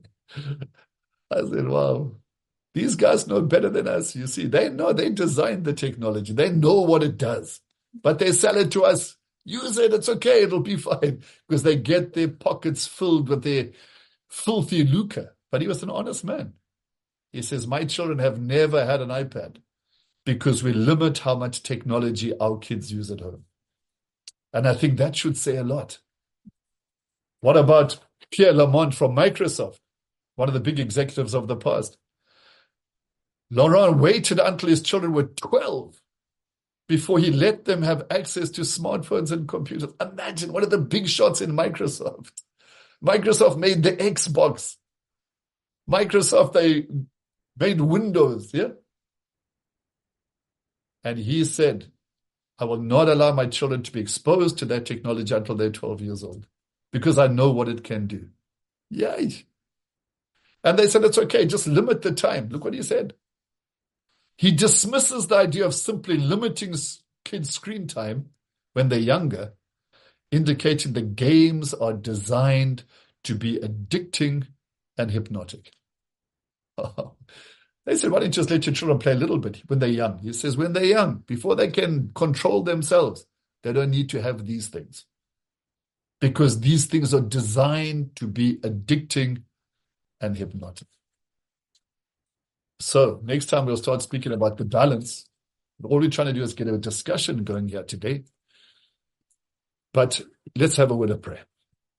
said, wow. These guys know better than us, you see. They know, they designed the technology. They know what it does. But they sell it to us. Use it, it's okay, it'll be fine. Because they get their pockets filled with their filthy lucre. But he was an honest man. He says, my children have never had an iPad because we limit how much technology our kids use at home. And I think that should say a lot. What about Pierre Lamont from Microsoft, one of the big executives of the past? Laurent waited until his children were 12 before he let them have access to smartphones and computers. Imagine one of the big shots in Microsoft. Microsoft made the Xbox. Microsoft, they made Windows, yeah? And he said, I will not allow my children to be exposed to that technology until they're 12 years old because I know what it can do. Yay. And they said, it's okay, just limit the time. Look what he said. He dismisses the idea of simply limiting kids' screen time when they're younger, indicating the games are designed to be addicting and hypnotic. They said, why don't you just let your children play a little bit when they're young? He says, when they're young, before they can control themselves, they don't need to have these things. Because these things are designed to be addicting and hypnotic. So next time we'll start speaking about the balance. All we're trying to do is get a discussion going here today. But let's have a word of prayer.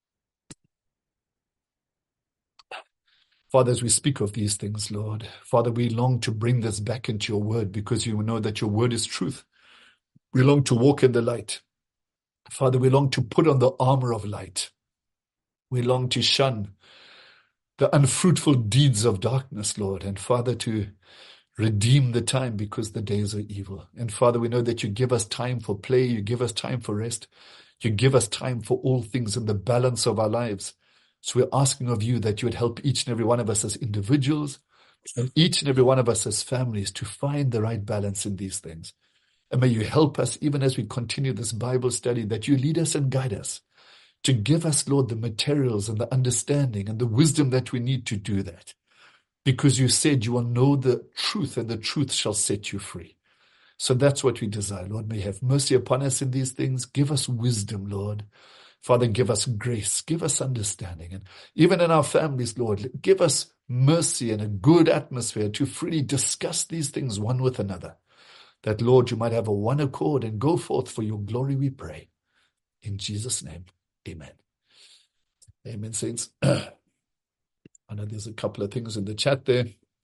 Father, as we speak of these things, Lord, Father, we long to bring this back into your word because you know that your word is truth. We long to walk in the light. Father, we long to put on the armor of light. We long to shun the unfruitful deeds of darkness, Lord, and Father, to redeem the time because the days are evil. And Father, we know that you give us time for play, you give us time for rest, you give us time for all things in the balance of our lives. So we're asking of you that you would help each and every one of us as individuals and each and every one of us as families to find the right balance in these things. And may you help us even as we continue this Bible study, that you lead us and guide us to give us, Lord, the materials and the understanding and the wisdom that we need to do that. Because you said you will know the truth and the truth shall set you free. So that's what we desire, Lord. May you have mercy upon us in these things. Give us wisdom, Lord. Father, give us grace, give us understanding. And even in our families, Lord, give us mercy and a good atmosphere to freely discuss these things one with another. That, Lord, you might have a one accord and go forth for your glory, we pray. In Jesus' name, amen. Amen, saints. I know there's a couple of things in the chat there.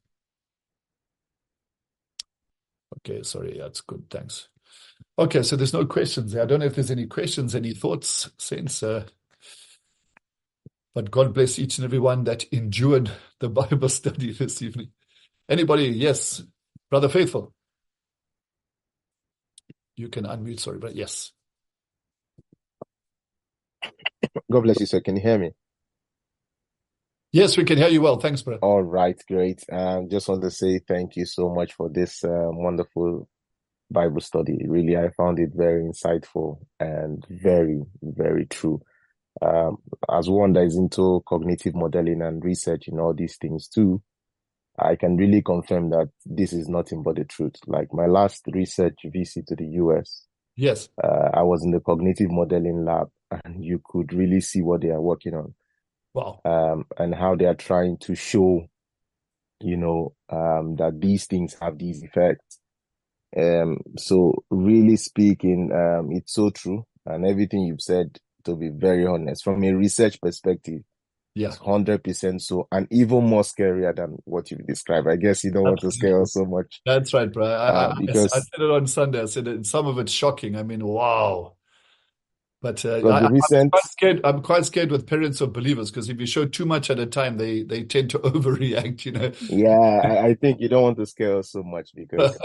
Okay, sorry, that's good, thanks. Okay, so there's no questions there. I don't know if there's any questions, any thoughts, saints. But God bless each and every one that endured the Bible study this evening. Anybody? Yes, Brother Faithful. You can unmute, sorry, but yes. God bless you, sir. Can you hear me? Yes, we can hear you well. Thanks, brother. All right, great. Just want to say thank you so much for this wonderful Bible study. Really, I found it very insightful and very, very true. As one that is into cognitive modeling and research in all these things too, I can really confirm that this is nothing but the truth. Like my last research visit to the US, yes, I was in the cognitive modeling lab, and you could really see what they are working on. Wow. And how they are trying to show, that these things have these effects. So really speaking, it's so true. And everything you've said, to be very honest, from a research perspective, yeah, it's 100% so, and even more scarier than what you've described. I guess you don't want to scare us so much. That's right, bro. I Because said it on Sunday. I said some of it's shocking. I mean, wow. But I'm quite scared with parents of believers, because if you show too much at a time, they tend to overreact, Yeah, I think you don't want to scare us so much because,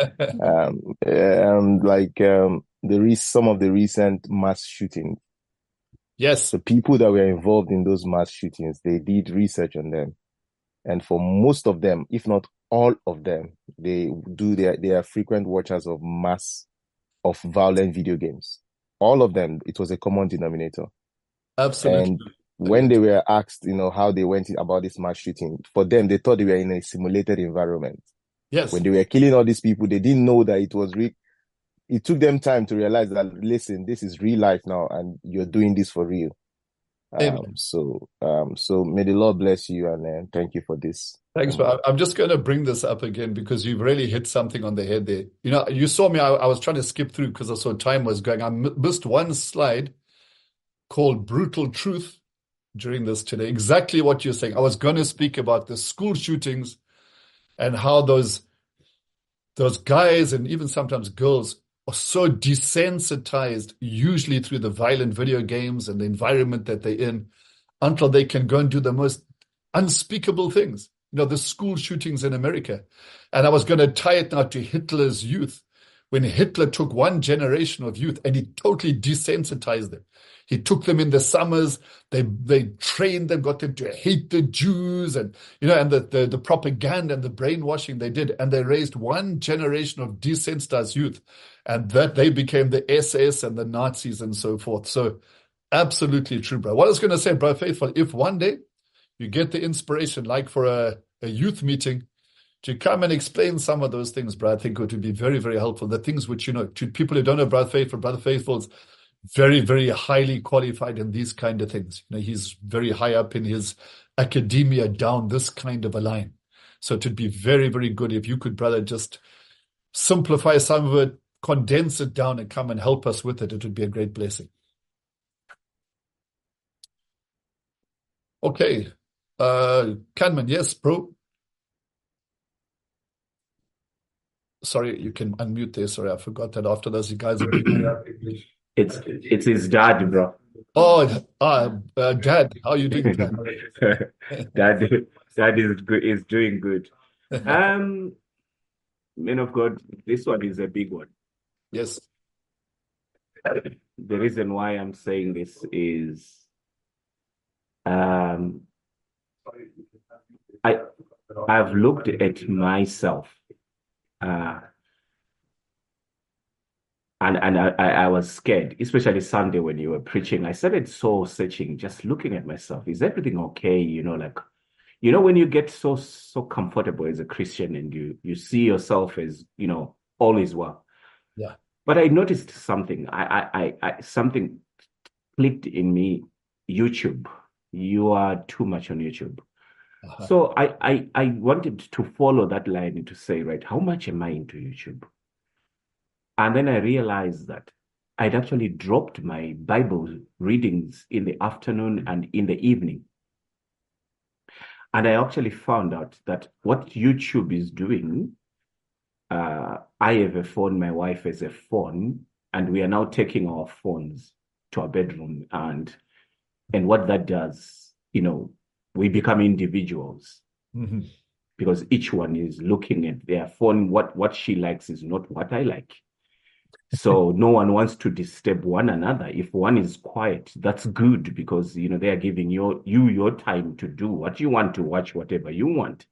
some of the recent mass shootings. Yes. The people that were involved in those mass shootings, they did research on them. And for most of them, if not all of them, they are frequent watchers of violent video games. All of them, it was a common denominator. Absolutely. And when they were asked, how they went about this mass shooting, for them, they thought they were in a simulated environment. Yes. When they were killing all these people, they didn't know that it was real. It took them time to realize that, listen, this is real life now, and you're doing this for real. So may the Lord bless you, and thank you for this. Thanks. I'm just going to bring this up again because you've really hit something on the head there. You saw me, I was trying to skip through because I saw time was going. I missed one slide called Brutal Truth during this today. Exactly what you're saying. I was going to speak about the school shootings and how those those guys and even sometimes girls are so desensitized, usually through the violent video games and the environment that they're in, until they can go and do the most unspeakable things. The school shootings in America. And I was going to tie it now to Hitler's youth. When Hitler took one generation of youth and he totally desensitized them. He took them in the summers, they trained them, got them to hate the Jews and the propaganda and the brainwashing they did. And they raised one generation of desensitized youth. And that they became the SS and the Nazis and so forth. So absolutely true, bro. What I was going to say, bro, Faithful, if one day you get the inspiration, like for a youth meeting, to come and explain some of those things, bro, I think it would be very, very helpful. The things which, to people who don't know Brother Faithful's very, very highly qualified in these kind of things. He's very high up in his academia down this kind of a line. So it would be very, very good if you could, brother, just simplify some of it, condense it down and come and help us with it. It would be a great blessing. Okay. Kanman, yes, bro. Sorry, you can unmute there. Sorry, I forgot that after those, you guys are being It's his dad, bro. Oh, Dad, how are you doing, Dad? Dad is good. Is doing good. Men of God, this one is a big one. Yes. The reason why I'm saying this is, I've looked at myself. And I was scared, especially Sunday when you were preaching. I started soul searching, just looking at myself. Is everything okay? When you get so comfortable as a Christian and you see yourself as, all is well. Yeah. But I noticed something. Something clicked in me. YouTube. You are too much on YouTube. Uh-huh. So I wanted to follow that line and to say, right, how much am I into YouTube? And then I realized that I'd actually dropped my Bible readings in the afternoon and in the evening. And I actually found out that what YouTube is doing, I have a phone, my wife has a phone, and we are now taking our phones to our bedroom. And what that does, we become individuals. Mm-hmm. Because each one is looking at their phone. What she likes is not what I like. So no one wants to disturb one another. If one is quiet, that's good because, they are giving you your time to do what you want, to watch whatever you want.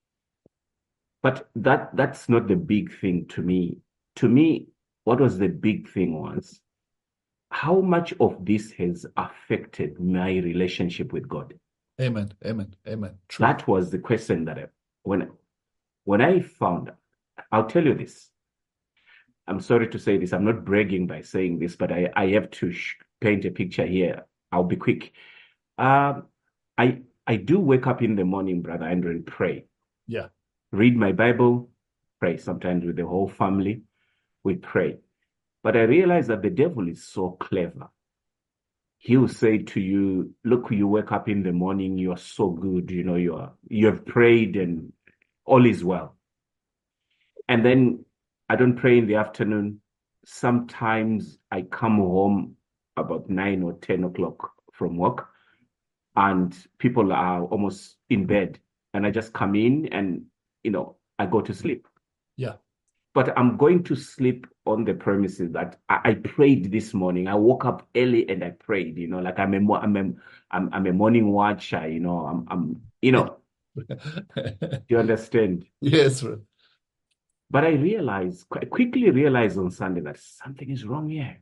But that's not the big thing to me. To me, what was the big thing was how much of this has affected my relationship with God. Amen. Amen. Amen. True. That was the question that when I found, I'll tell you this. I'm sorry to say this. I'm not bragging by saying this, but I have to paint a picture here. I'll be quick. I do wake up in the morning, Brother Andrew, and pray. Yeah. Read my Bible, pray. Sometimes with the whole family, we pray. But I realize that the devil is so clever. He will say to you, look, you wake up in the morning, you're so good, you have prayed and all is well. And then I don't pray in the afternoon. Sometimes I come home about 9 or 10 o'clock from work and people are almost in bed and I just come in and, I go to sleep. Yeah. But I'm going to sleep on the premises that I prayed this morning. I woke up early and I prayed, like I'm a morning watcher, I'm do you understand? Yes, bro. But I quickly realized on Sunday that something is wrong here.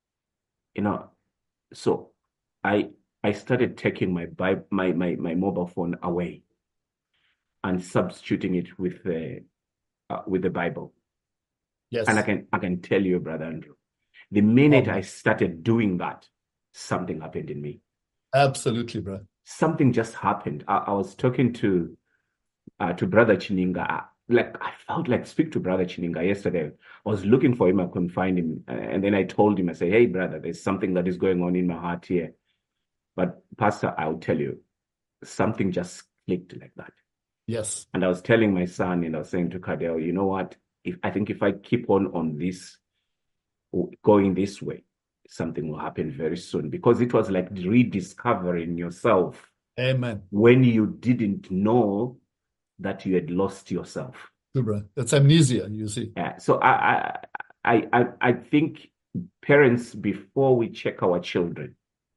So I started taking my mobile phone away and substituting it with the Bible. Yes. And I can tell you, Brother Andrew, the minute I started doing that, something happened in me. Absolutely, bro. Something just happened. I was talking to Brother Chininga. I felt like speak to Brother Chininga yesterday. I was looking for him. I couldn't find him. And then I told him, I said, hey, brother, there's something that is going on in my heart here. But Pastor, I'll tell you, something just clicked like that. Yes. And I was telling my son and I was saying to Cadell, you know what? I think if I keep on this, going this way, something will happen very soon, because it was like rediscovering yourself. Amen. When you didn't know that you had lost yourself. That's amnesia, you see. Yeah. So I think parents, before we check our children,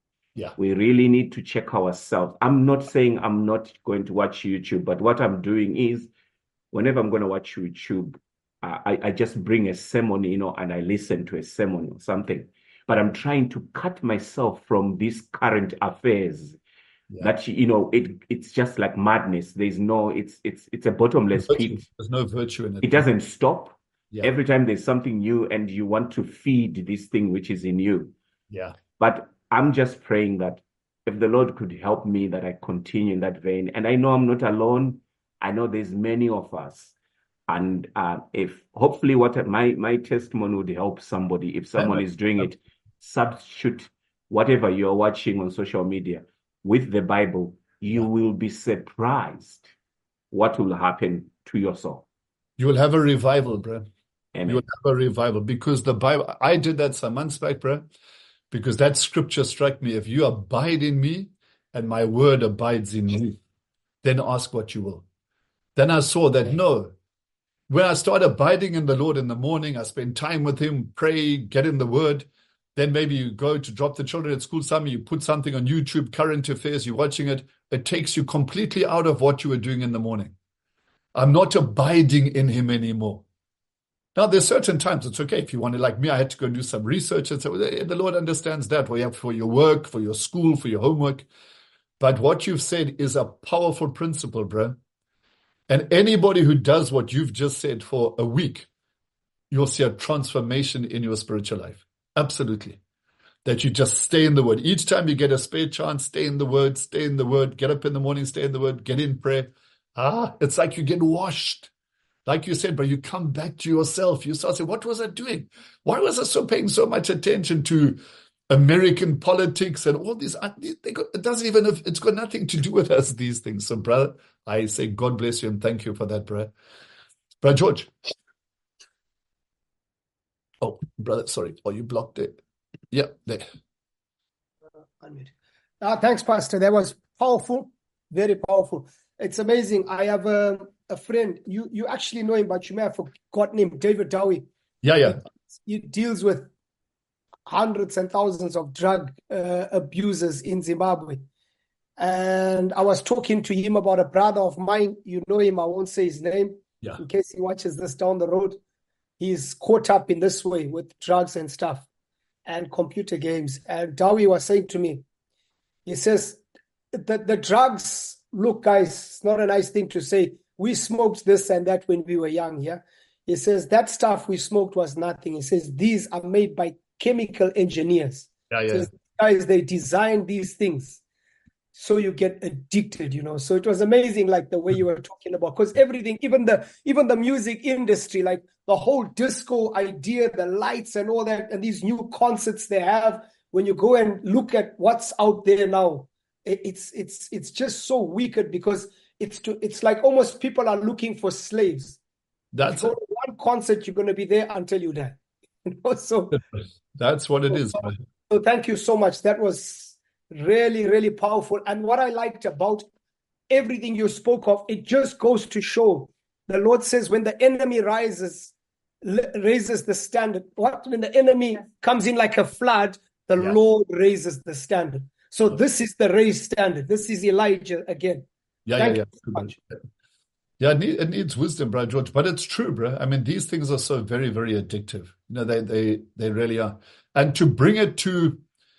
we really need to check ourselves. I'm not saying I'm not going to watch YouTube, but what I'm doing is, whenever I'm going to watch YouTube, I just bring a sermon, and I listen to a sermon or something. But I'm trying to cut myself from these current affairs. That it's just like madness. There's no, it's a bottomless pit. There's no virtue in it. It doesn't stop. Every time there's something new, and you want to feed this thing which is in you. But I'm just praying that if the Lord could help me, that I continue in that vein. And I know I'm not alone. I know there's many of us. And if hopefully what my testimony would help somebody, if someone is doing it, substitute whatever you're watching on social media with the Bible, you will be surprised what will happen to your soul. You will have a revival, bro. Amen. You will have a revival, because the Bible, I did that some months back, bro, because that scripture struck me. If you abide in me and my word abides in you, then ask what you will. Then I saw that, no, when I start abiding in the Lord in the morning, I spend time with him, pray, get in the word. Then maybe you go to drop the children at school, you put something on YouTube, current affairs, you're watching it. It takes you completely out of what you were doing in the morning. I'm not abiding in him anymore. Now, there's certain times it's okay. If you want to, like me, I had to go and do some research. And so the Lord understands that for your work, for your school, for your homework. But what you've said is a powerful principle, bro. And anybody who does what you've just said for a week, you'll see a transformation in your spiritual life. Absolutely. That you just stay in the word. Each time you get a spare chance, stay in the word, get up in the morning, stay in the word, get in prayer. It's like you get washed. Like you said, but you come back to yourself. You start saying, what was I doing? Why was I so paying so much attention to American politics and all these? It doesn't even, it's got nothing to do with us, these things. So, brother, I say, God bless you and thank you for that, brother. Brother George. Oh, brother, sorry. Oh, you blocked it. Yeah, there. Thanks, Pastor. That was powerful, very powerful. It's amazing. I have a friend. You actually know him, but you may have forgotten him, David Dowie. Yeah. He deals with hundreds and thousands of drug abusers in Zimbabwe. And I was talking to him about a brother of mine. You know him. I won't say his name in case he watches this down the road. He's caught up in this way with drugs and stuff and computer games. And Dowie was saying to me, he says, the drugs, look, guys, it's not a nice thing to say. We smoked this and that when we were young, yeah? He says, that stuff we smoked was nothing. He says, these are made by chemical engineers. Yeah. Says, guys, they design these things so you get addicted, So it was amazing, like the way you were talking about, because everything, even the music industry, like the whole disco idea, the lights and all that, and these new concerts they have, when you go and look at what's out there now, it's just so wicked, because it's like almost people are looking for slaves. That's one concert, you're going to be there until you die. So that's what it is. So thank you so much. That was really, really powerful. And what I liked about everything you spoke of, it just goes to show the Lord says when the enemy raises the standard, when the enemy comes in like a flood, the Lord raises the standard. So this is the raised standard. This is Elijah again. Thank you so much. Yeah, it needs wisdom, Brother George, but it's true, bro. I mean, these things are so very, very addictive. They really are. And to bring it to,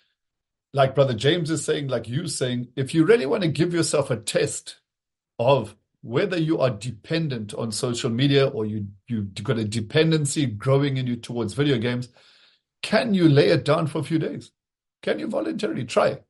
like Brother James is saying, like you saying, if you really want to give yourself a test of whether you are dependent on social media or you've got a dependency growing in you towards video games, can you lay it down for a few days? Can you voluntarily try it?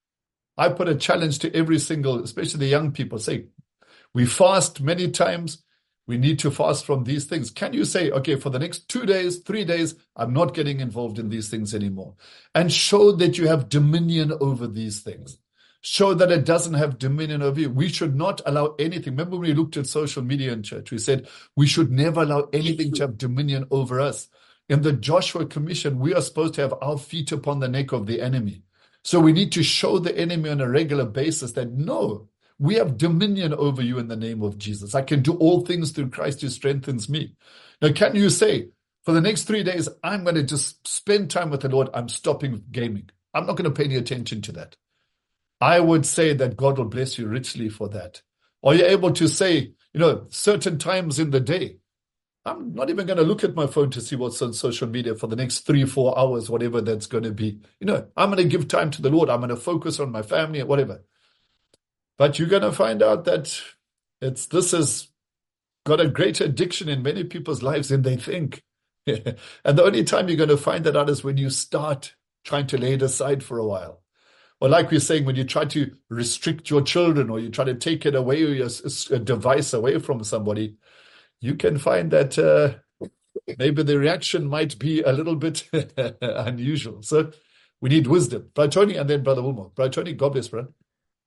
I put a challenge to every single, especially the young people, say, we fast many times. We need to fast from these things. Can you say, okay, for the next 2 days, 3 days, I'm not getting involved in these things anymore? And show that you have dominion over these things. Show that it doesn't have dominion over you. We should not allow anything. Remember when we looked at social media in church, we said we should never allow anything to have dominion over us. In the Joshua Commission, we are supposed to have our feet upon the neck of the enemy. So we need to show the enemy on a regular basis that no, we have dominion over you in the name of Jesus. I can do all things through Christ who strengthens me. Now, can you say, for the next 3 days, I'm going to just spend time with the Lord. I'm stopping gaming. I'm not going to pay any attention to that. I would say that God will bless you richly for that. Are you able to say, certain times in the day, I'm not even going to look at my phone to see what's on social media for the next 3-4 hours, whatever that's going to be. I'm going to give time to the Lord. I'm going to focus on my family and whatever. But you're going to find out that this has got a greater addiction in many people's lives than they think. And the only time you're going to find that out is when you start trying to lay it aside for a while. Or like we're saying, when you try to restrict your children or you try to take it away, or a device away from somebody, you can find that maybe the reaction might be a little bit unusual. So we need wisdom. Brother Tony and then Brother Wilmore. Brother Tony, God bless, brother.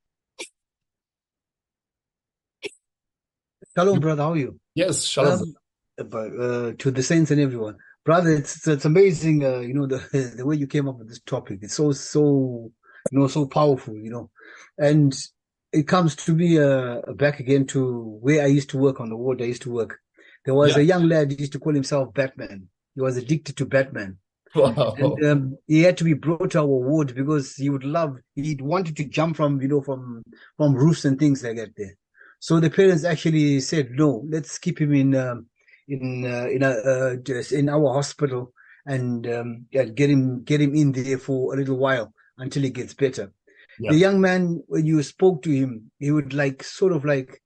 Shalom, brother. How are you? Yes, shalom. To the saints and everyone. Brother, it's amazing, the way you came up with this topic. It's so so powerful, and it comes to me back again to where I used to work, on the ward I used to work. There was a young lad who used to call himself Batman. He was addicted to Batman. Wow. And he had to be brought to our ward because he'd wanted to jump from roofs and things like that there. So the parents actually said, no, let's keep him in our hospital and get him in there for a little while until he gets better. Yeah. The young man, when you spoke to him, he would sort of like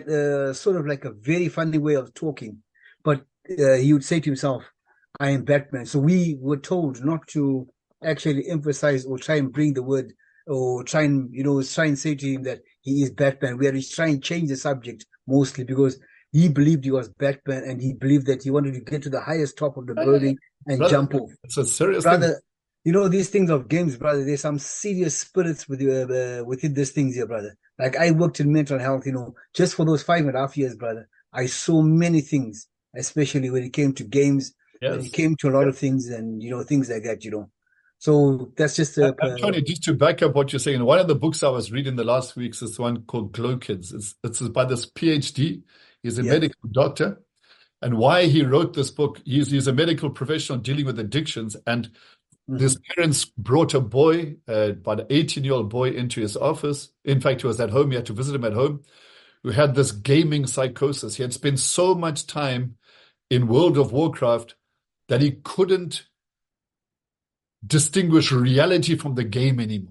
a very funny way of talking, but he would say to himself, I am Batman. So we were told not to actually emphasize or try and bring the word or try and say to him that he is Batman. We are trying to change the subject mostly because he believed he was Batman and he believed that he wanted to get to the highest top of the building and jump off. It's a serious thing. These things of games, brother, there's some serious spirits within these things here, brother. Like I worked in mental health, just for those 5.5 years, brother. I saw many things, especially when it came to games, when it came to a lot of things and, things like that, So that's just Tony, just to back up what you're saying, one of the books I was reading the last weeks is one called Glow Kids. It's by this PhD. He's a medical doctor. And why he wrote this book, he's a medical professional dealing with addictions. And his parents brought a boy, about an 18-year-old boy, into his office. In fact, he was at home. He had to visit him at home, who had this gaming psychosis. He had spent so much time in World of Warcraft that he couldn't distinguish reality from the game anymore.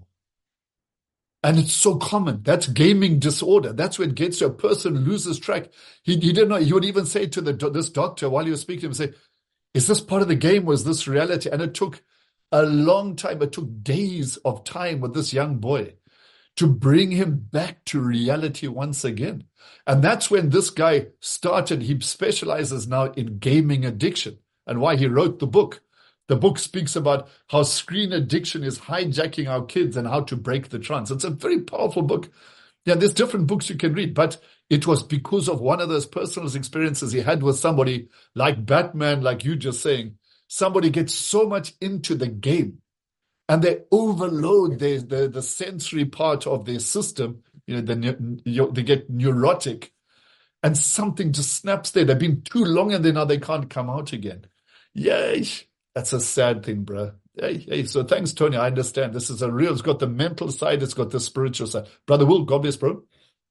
And it's so common. That's gaming disorder. That's where it gets to. A person loses track. He didn't know. He would even say to this doctor while he was speaking to him, say, is this part of the game? Was this reality? And it took a long time. It took days of time with this young boy to bring him back to reality once again. And that's when this guy started. He specializes now in gaming addiction and why he wrote the book. The book speaks about how screen addiction is hijacking our kids and how to break the trance. It's a very powerful book. Yeah, there's different books you can read, but it was because of one of those personal experiences he had with somebody like Batman, like you just saying. Somebody gets so much into the game and they overload the sensory part of their system. They get neurotic and something just snaps there. They've been too long and then now they can't come out again. Yay. That's a sad thing, bro. Hey, so thanks, Tony. I understand. This is it's got the mental side, it's got the spiritual side. Brother Will, God bless, bro.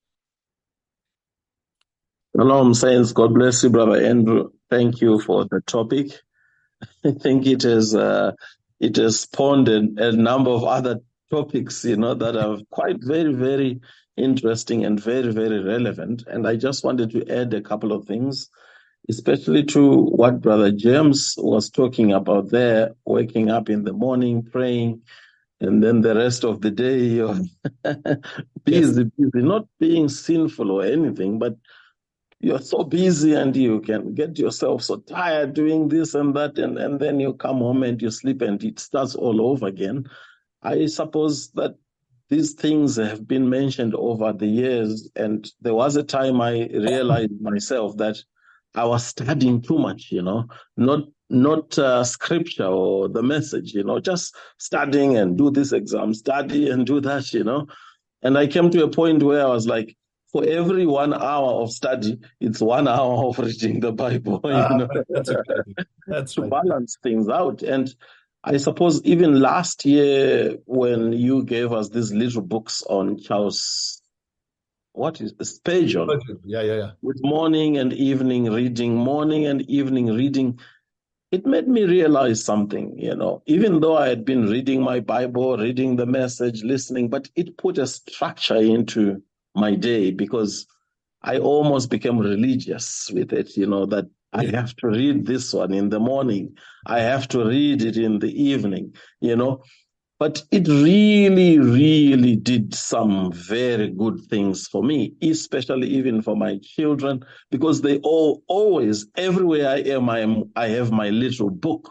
Shalom, saints. God bless you, Brother Andrew. Thank you for the topic. I think it has spawned a number of other topics, that are quite very, very interesting and very, very relevant. And I just wanted to add a couple of things, especially to what Brother James was talking about there, waking up in the morning, praying, and then the rest of the day you're busy, not being sinful or anything, but you're so busy and you can get yourself so tired doing this and that, and then you come home and you sleep and it starts all over again. I suppose that these things have been mentioned over the years, and there was a time I realized myself that I was studying too much, not scripture or the message, just studying and do this exam, study and do that, And I came to a point where I was like, for every 1 hour of study, it's 1 hour of reading the Bible, That's to right. balance things out. And I suppose even last year when you gave us these little books on Charles, Spurgeon, Yeah. with morning and evening reading, it made me realize something, even though I had been reading my Bible, reading the message, listening, but it put a structure into my day because I almost became religious with it, that I have to read this one in the morning. I have to read it in the evening, But it really, really did some very good things for me, especially even for my children, because they always, everywhere I am, I have my little book,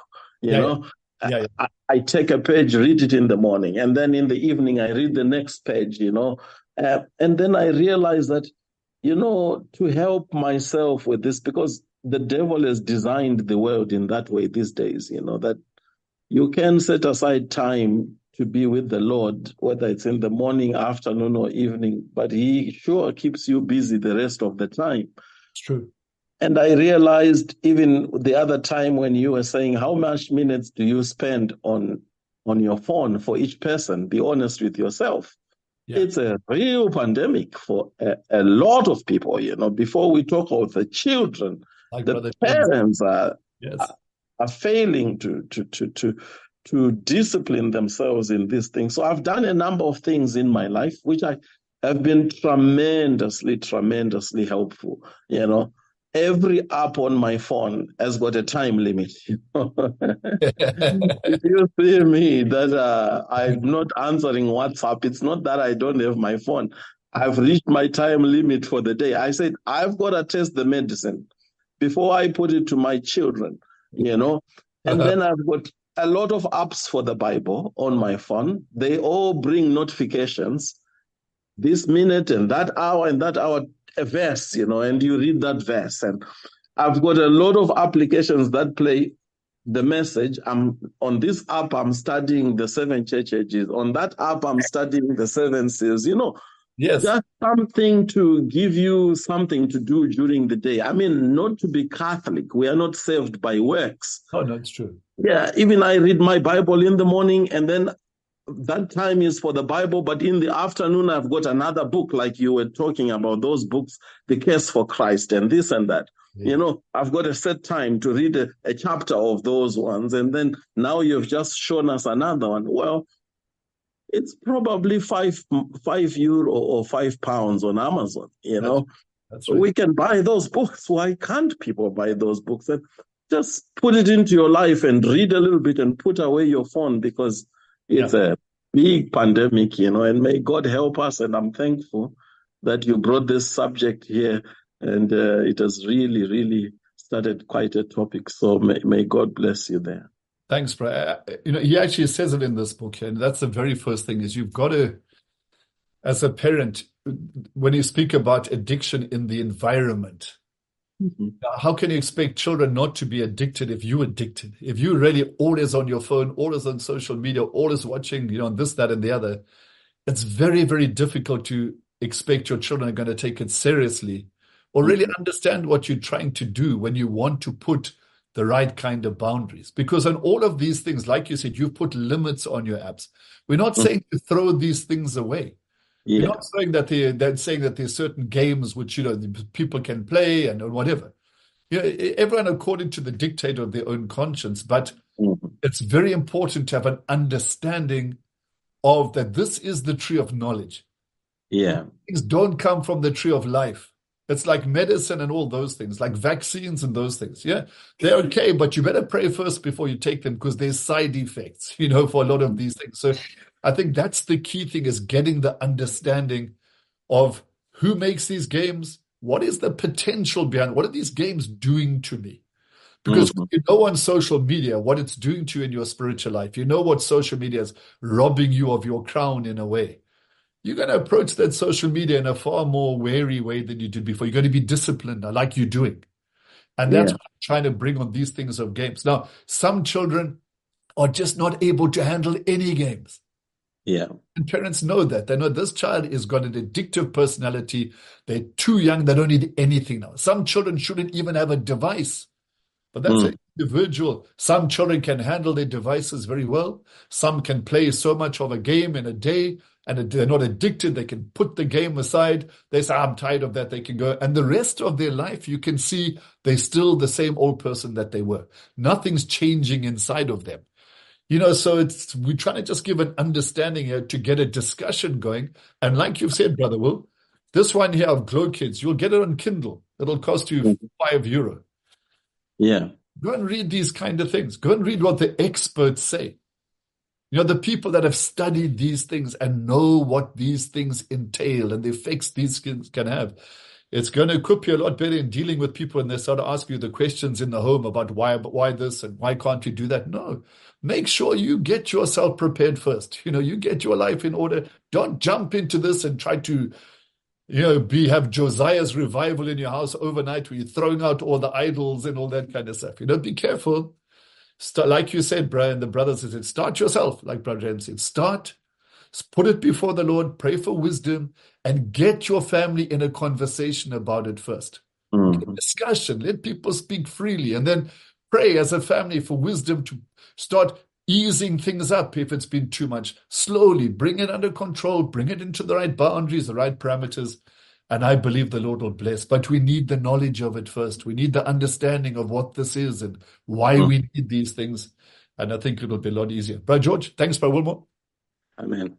I take a page, read it in the morning, and then in the evening, I read the next page, and then I realized that, to help myself with this, because the devil has designed the world in that way these days, that you can set aside time to be with the Lord, whether it's in the morning, afternoon, or evening, but he sure keeps you busy the rest of the time. It's true. And I realized even the other time when you were saying, how much minutes do you spend on your phone for each person? Be honest with yourself. Yeah. It's a real pandemic for a lot of people, before we talk about the children, like the parents are failing to discipline themselves in these things. So I've done a number of things in my life, which I have been tremendously, tremendously helpful. Every app on my phone has got a time limit. If you see me that I'm not answering WhatsApp, it's not that I don't have my phone. I've reached my time limit for the day. I said, I've got to test the medicine before I put it to my children, And then I've got a lot of apps for the Bible on my phone. They all bring notifications. This minute and that hour, a verse, and you read that verse. And I've got a lot of applications that play the message. On this app, I'm studying the 7 church ages. On that app, I'm studying the 7 seals, Yes. Just something to give you something to do during the day. I mean, not to be Catholic. We are not saved by works. Oh, no, it's true. Yeah, even I read my Bible in the morning, and then that time is for the Bible, but in the afternoon, I've got another book, like you were talking about, those books, The Case for Christ, and this and that. Yeah. I've got a set time to read a chapter of those ones, and then now you've just shown us another one. Well, it's probably €5 or £5 on Amazon, That's right. We can buy those books. Why can't people buy those books? And just put it into your life and read a little bit and put away your phone, because it's a big pandemic, and may God help us. And I'm thankful that you brought this subject here, and it has really, really started quite a topic. So may God bless you there. Thanks, Brad. He actually says it in this book, and that's the very first thing, is you've got to, as a parent, when you speak about addiction in the environment, how can you expect children not to be addicted if you're addicted? If you're really always on your phone, always on social media, always watching, this, that, and the other, it's very, very difficult to expect your children are going to take it seriously or really understand what you're trying to do when you want to put the right kind of boundaries. Because on all of these things, like you said, you've put limits on your apps. We're not saying to throw these things away. Yeah. We're not saying that they're saying that there's certain games which, people can play and whatever. Everyone according to the dictate of their own conscience. But it's very important to have an understanding of that this is the tree of knowledge. Yeah. Things don't come from the tree of life. It's like medicine and all those things, like vaccines and those things. Yeah, they're okay, but you better pray first before you take them, because there's side effects, for a lot of these things. So I think that's the key thing, is getting the understanding of who makes these games, what is the potential behind, what are these games doing to me? Because you know on social media what it's doing to you in your spiritual life. You know what social media is robbing you of your crown in a way. you're going to approach that social media in a far more wary way than you did before. You're going to be disciplined like you're doing. And that's what I'm trying to bring on these things of games. Now, some children are just not able to handle any games. Yeah. And parents know that. They know this child has got an addictive personality. They're too young. They don't need anything now. Some children shouldn't even have a device. But that's an individual. Some children can handle their devices very well. Some can play so much of a game in a day, and they're not addicted. They can put the game aside. They say, I'm tired of that. They can go. And the rest of their life, you can see they're still the same old person that they were. Nothing's changing inside of them. So we're trying to just give an understanding here to get a discussion going. And like you've said, Brother Will, this one here of Glow Kids, you'll get it on Kindle. It'll cost you €5. Yeah. Go and read these kind of things. Go and read what the experts say. The people that have studied these things and know what these things entail and the effects these things can have. It's going to equip you a lot better in dealing with people when they start to ask you the questions in the home about why this and why can't you do that. No, make sure you get yourself prepared first. You get your life in order. Don't jump into this and try to, have Josiah's revival in your house overnight where you're throwing out all the idols and all that kind of stuff. Be careful. Like you said, Brian, the brothers said, start yourself, like Brother James said. Start. Put it before the Lord, pray for wisdom, and get your family in a conversation about it first. Get a discussion, let people speak freely, and then pray as a family for wisdom to start easing things up if it's been too much. Slowly, bring it under control, bring it into the right boundaries, the right parameters, and I believe the Lord will bless. But we need the knowledge of it first. We need the understanding of what this is and why we need these things, and I think it'll be a lot easier. Brother George, thanks, Brother Wilmore. Amen.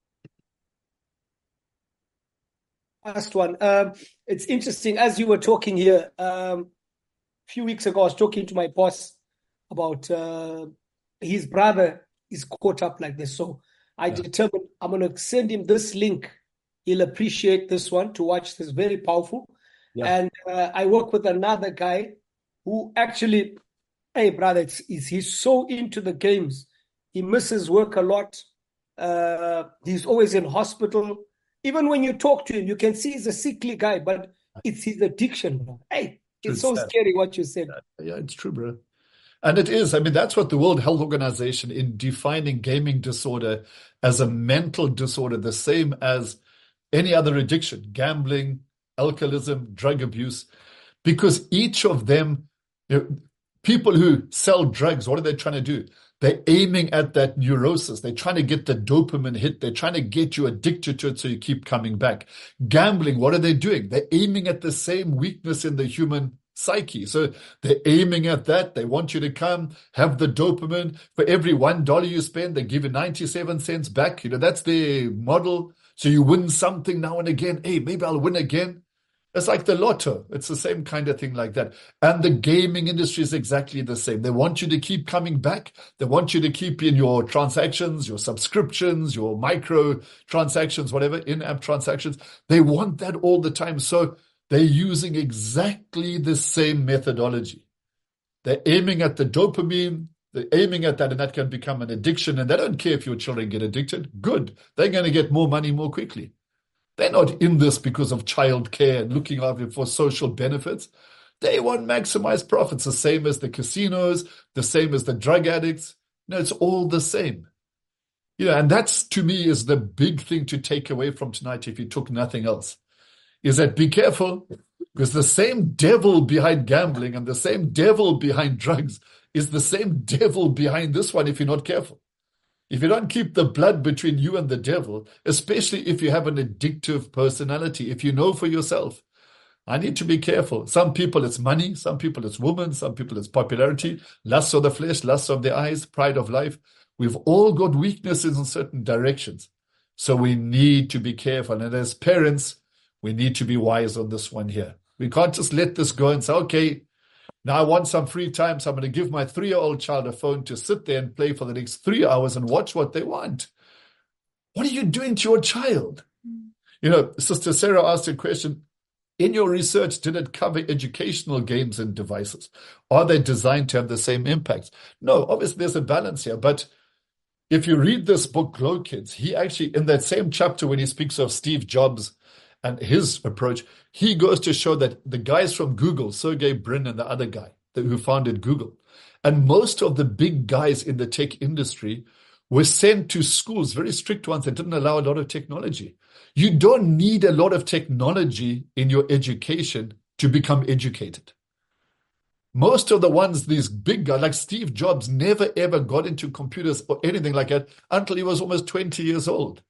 Last one. It's interesting, as you were talking here, a few weeks ago, I was talking to my boss about his brother is caught up like this. So I determined I'm going to send him this link. He'll appreciate this one to watch. This very powerful. Yeah. And I work with another guy who actually, hey, brother, he's so into the games. He misses work a lot. He's always in hospital. Even when you talk to him, you can see he's a sickly guy, but it's his addiction, bro. Hey, it's so scary what you said. Yeah, it's true, bro. And it is. I mean, that's what the World Health Organization, in defining gaming disorder as a mental disorder, the same as any other addiction, gambling, alcoholism, drug abuse, because each of them, people who sell drugs, what are they trying to do? They're aiming at that neurosis. They're trying to get the dopamine hit. They're trying to get you addicted to it so you keep coming back. Gambling, what are they doing? They're aiming at the same weakness in the human psyche. So they're aiming at that. They want you to come, have the dopamine. For every $1 you spend, they give you 97 cents back. That's their model. So you win something now and again. Hey, maybe I'll win again. It's like the lotto. It's the same kind of thing like that. And the gaming industry is exactly the same. They want you to keep coming back. They want you to keep in your transactions, your subscriptions, your micro transactions, whatever, in-app transactions. They want that all the time. So they're using exactly the same methodology. They're aiming at the dopamine. They're aiming at that, and that can become an addiction. And they don't care if your children get addicted. Good. They're going to get more money more quickly. They're not in this because of child care and looking after for social benefits. They want maximized profits, the same as the casinos, the same as the drug addicts. It's all the same. And that's, to me, is the big thing to take away from tonight if you took nothing else, is that be careful, because the same devil behind gambling and the same devil behind drugs is the same devil behind this one if you're not careful. If you don't keep the blood between you and the devil, especially if you have an addictive personality, if you know for yourself, I need to be careful. Some people it's money, some people it's women, some people it's popularity, lust of the flesh, lust of the eyes, pride of life. We've all got weaknesses in certain directions. So we need to be careful. And as parents, we need to be wise on this one here. We can't just let this go and say, okay, now I want some free time, so I'm going to give my 3-year-old child a phone to sit there and play for the next 3 hours and watch what they want. What are you doing to your child? Sister Sarah asked a question. In your research, did it cover educational games and devices? Are they designed to have the same impact? No, obviously there's a balance here, but if you read this book, Glow Kids, he actually, in that same chapter when he speaks of Steve Jobs and his approach, he goes to show that the guys from Google, Sergey Brin and the other guy who founded Google, and most of the big guys in the tech industry were sent to schools, very strict ones that didn't allow a lot of technology. You don't need a lot of technology in your education to become educated. Most of the ones, these big guys, like Steve Jobs, never ever got into computers or anything like that until he was almost 20 years old.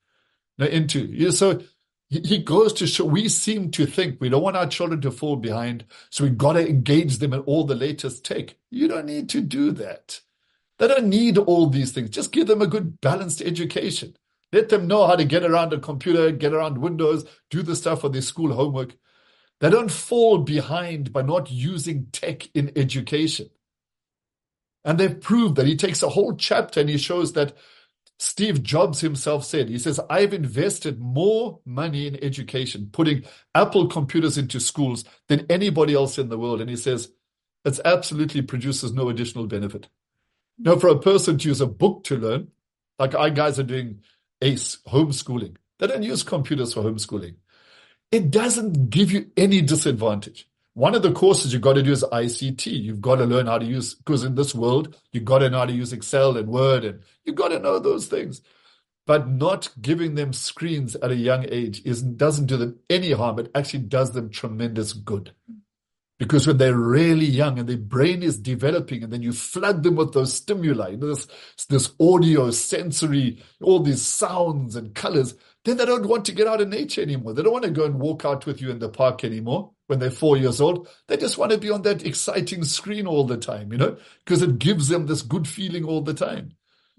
So he goes to show, we seem to think we don't want our children to fall behind, so we've got to engage them in all the latest tech. You don't need to do that. They don't need all these things. Just give them a good balanced education. Let them know how to get around a computer, get around Windows, do the stuff for their school homework. They don't fall behind by not using tech in education. And they've proved that. He takes a whole chapter and he shows that Steve Jobs himself said, he says, I've invested more money in education, putting Apple computers into schools than anybody else in the world. And he says, it absolutely produces no additional benefit. Now, for a person to use a book to learn, like our guys are doing ACE, homeschooling, they don't use computers for homeschooling. It doesn't give you any disadvantage. One of the courses you've got to do is ICT. You've got to learn how to use, because in this world, you've got to know how to use Excel and Word, and you've got to know those things. But not giving them screens at a young age doesn't do them any harm. It actually does them tremendous good. Because when they're really young and their brain is developing, and then you flood them with those stimuli, this audio, sensory, all these sounds and colors, then they don't want to get out in nature anymore. They don't want to go and walk out with you in the park anymore when they're 4 years old. They just want to be on that exciting screen all the time, because it gives them this good feeling all the time.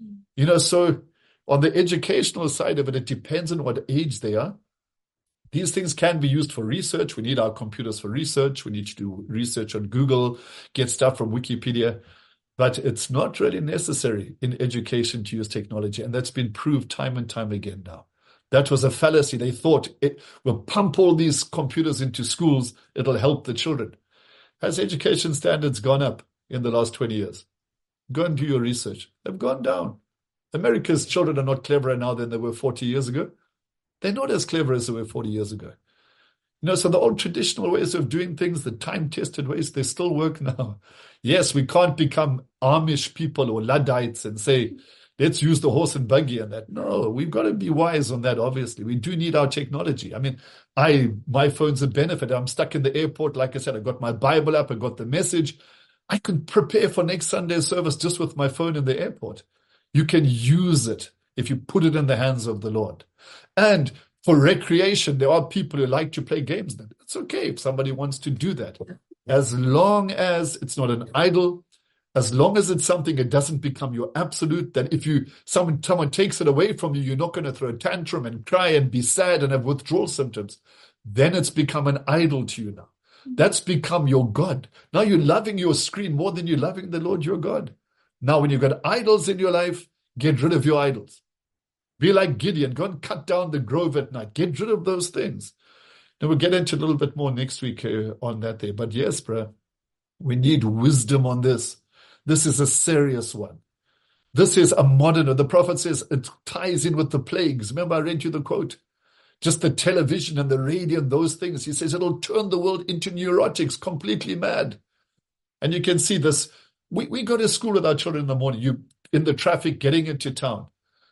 So on the educational side of it, it depends on what age they are. These things can be used for research. We need our computers for research. We need to do research on Google, get stuff from Wikipedia. But it's not really necessary in education to use technology. And that's been proved time and time again now. That was a fallacy. They thought we'll pump all these computers into schools, it'll help the children. Has education standards gone up in the last 20 years? Go and do your research. They've gone down. America's children are not cleverer now than they were 40 years ago. They're not as clever as they were 40 years ago. So the old traditional ways of doing things, the time-tested ways, they still work now. Yes, we can't become Amish people or Luddites and say, let's use the horse and buggy and that. No, we've got to be wise on that, obviously. We do need our technology. I mean, my phone's a benefit. I'm stuck in the airport. Like I said, I got my Bible app. I got the message. I can prepare for next Sunday's service just with my phone in the airport. You can use it if you put it in the hands of the Lord. And for recreation, there are people who like to play games. It's okay if somebody wants to do that. As long as it's not an idol, as long as it's something that doesn't become your absolute, that if someone takes it away from you, you're not going to throw a tantrum and cry and be sad and have withdrawal symptoms. Then it's become an idol to you now. That's become your God. Now you're loving your screen more than you're loving the Lord your God. Now when you've got idols in your life, get rid of your idols. Be like Gideon. Go and cut down the grove at night. Get rid of those things. Now we'll get into a little bit more next week on that there. But yes, bro, we need wisdom on this. This is a serious one. This is a modern, the prophet says it ties in with the plagues. Remember I read you the quote? Just the television and the radio and those things. He says it'll turn the world into neurotics, completely mad. And you can see this. We go to school with our children in the morning. You in the traffic getting into town.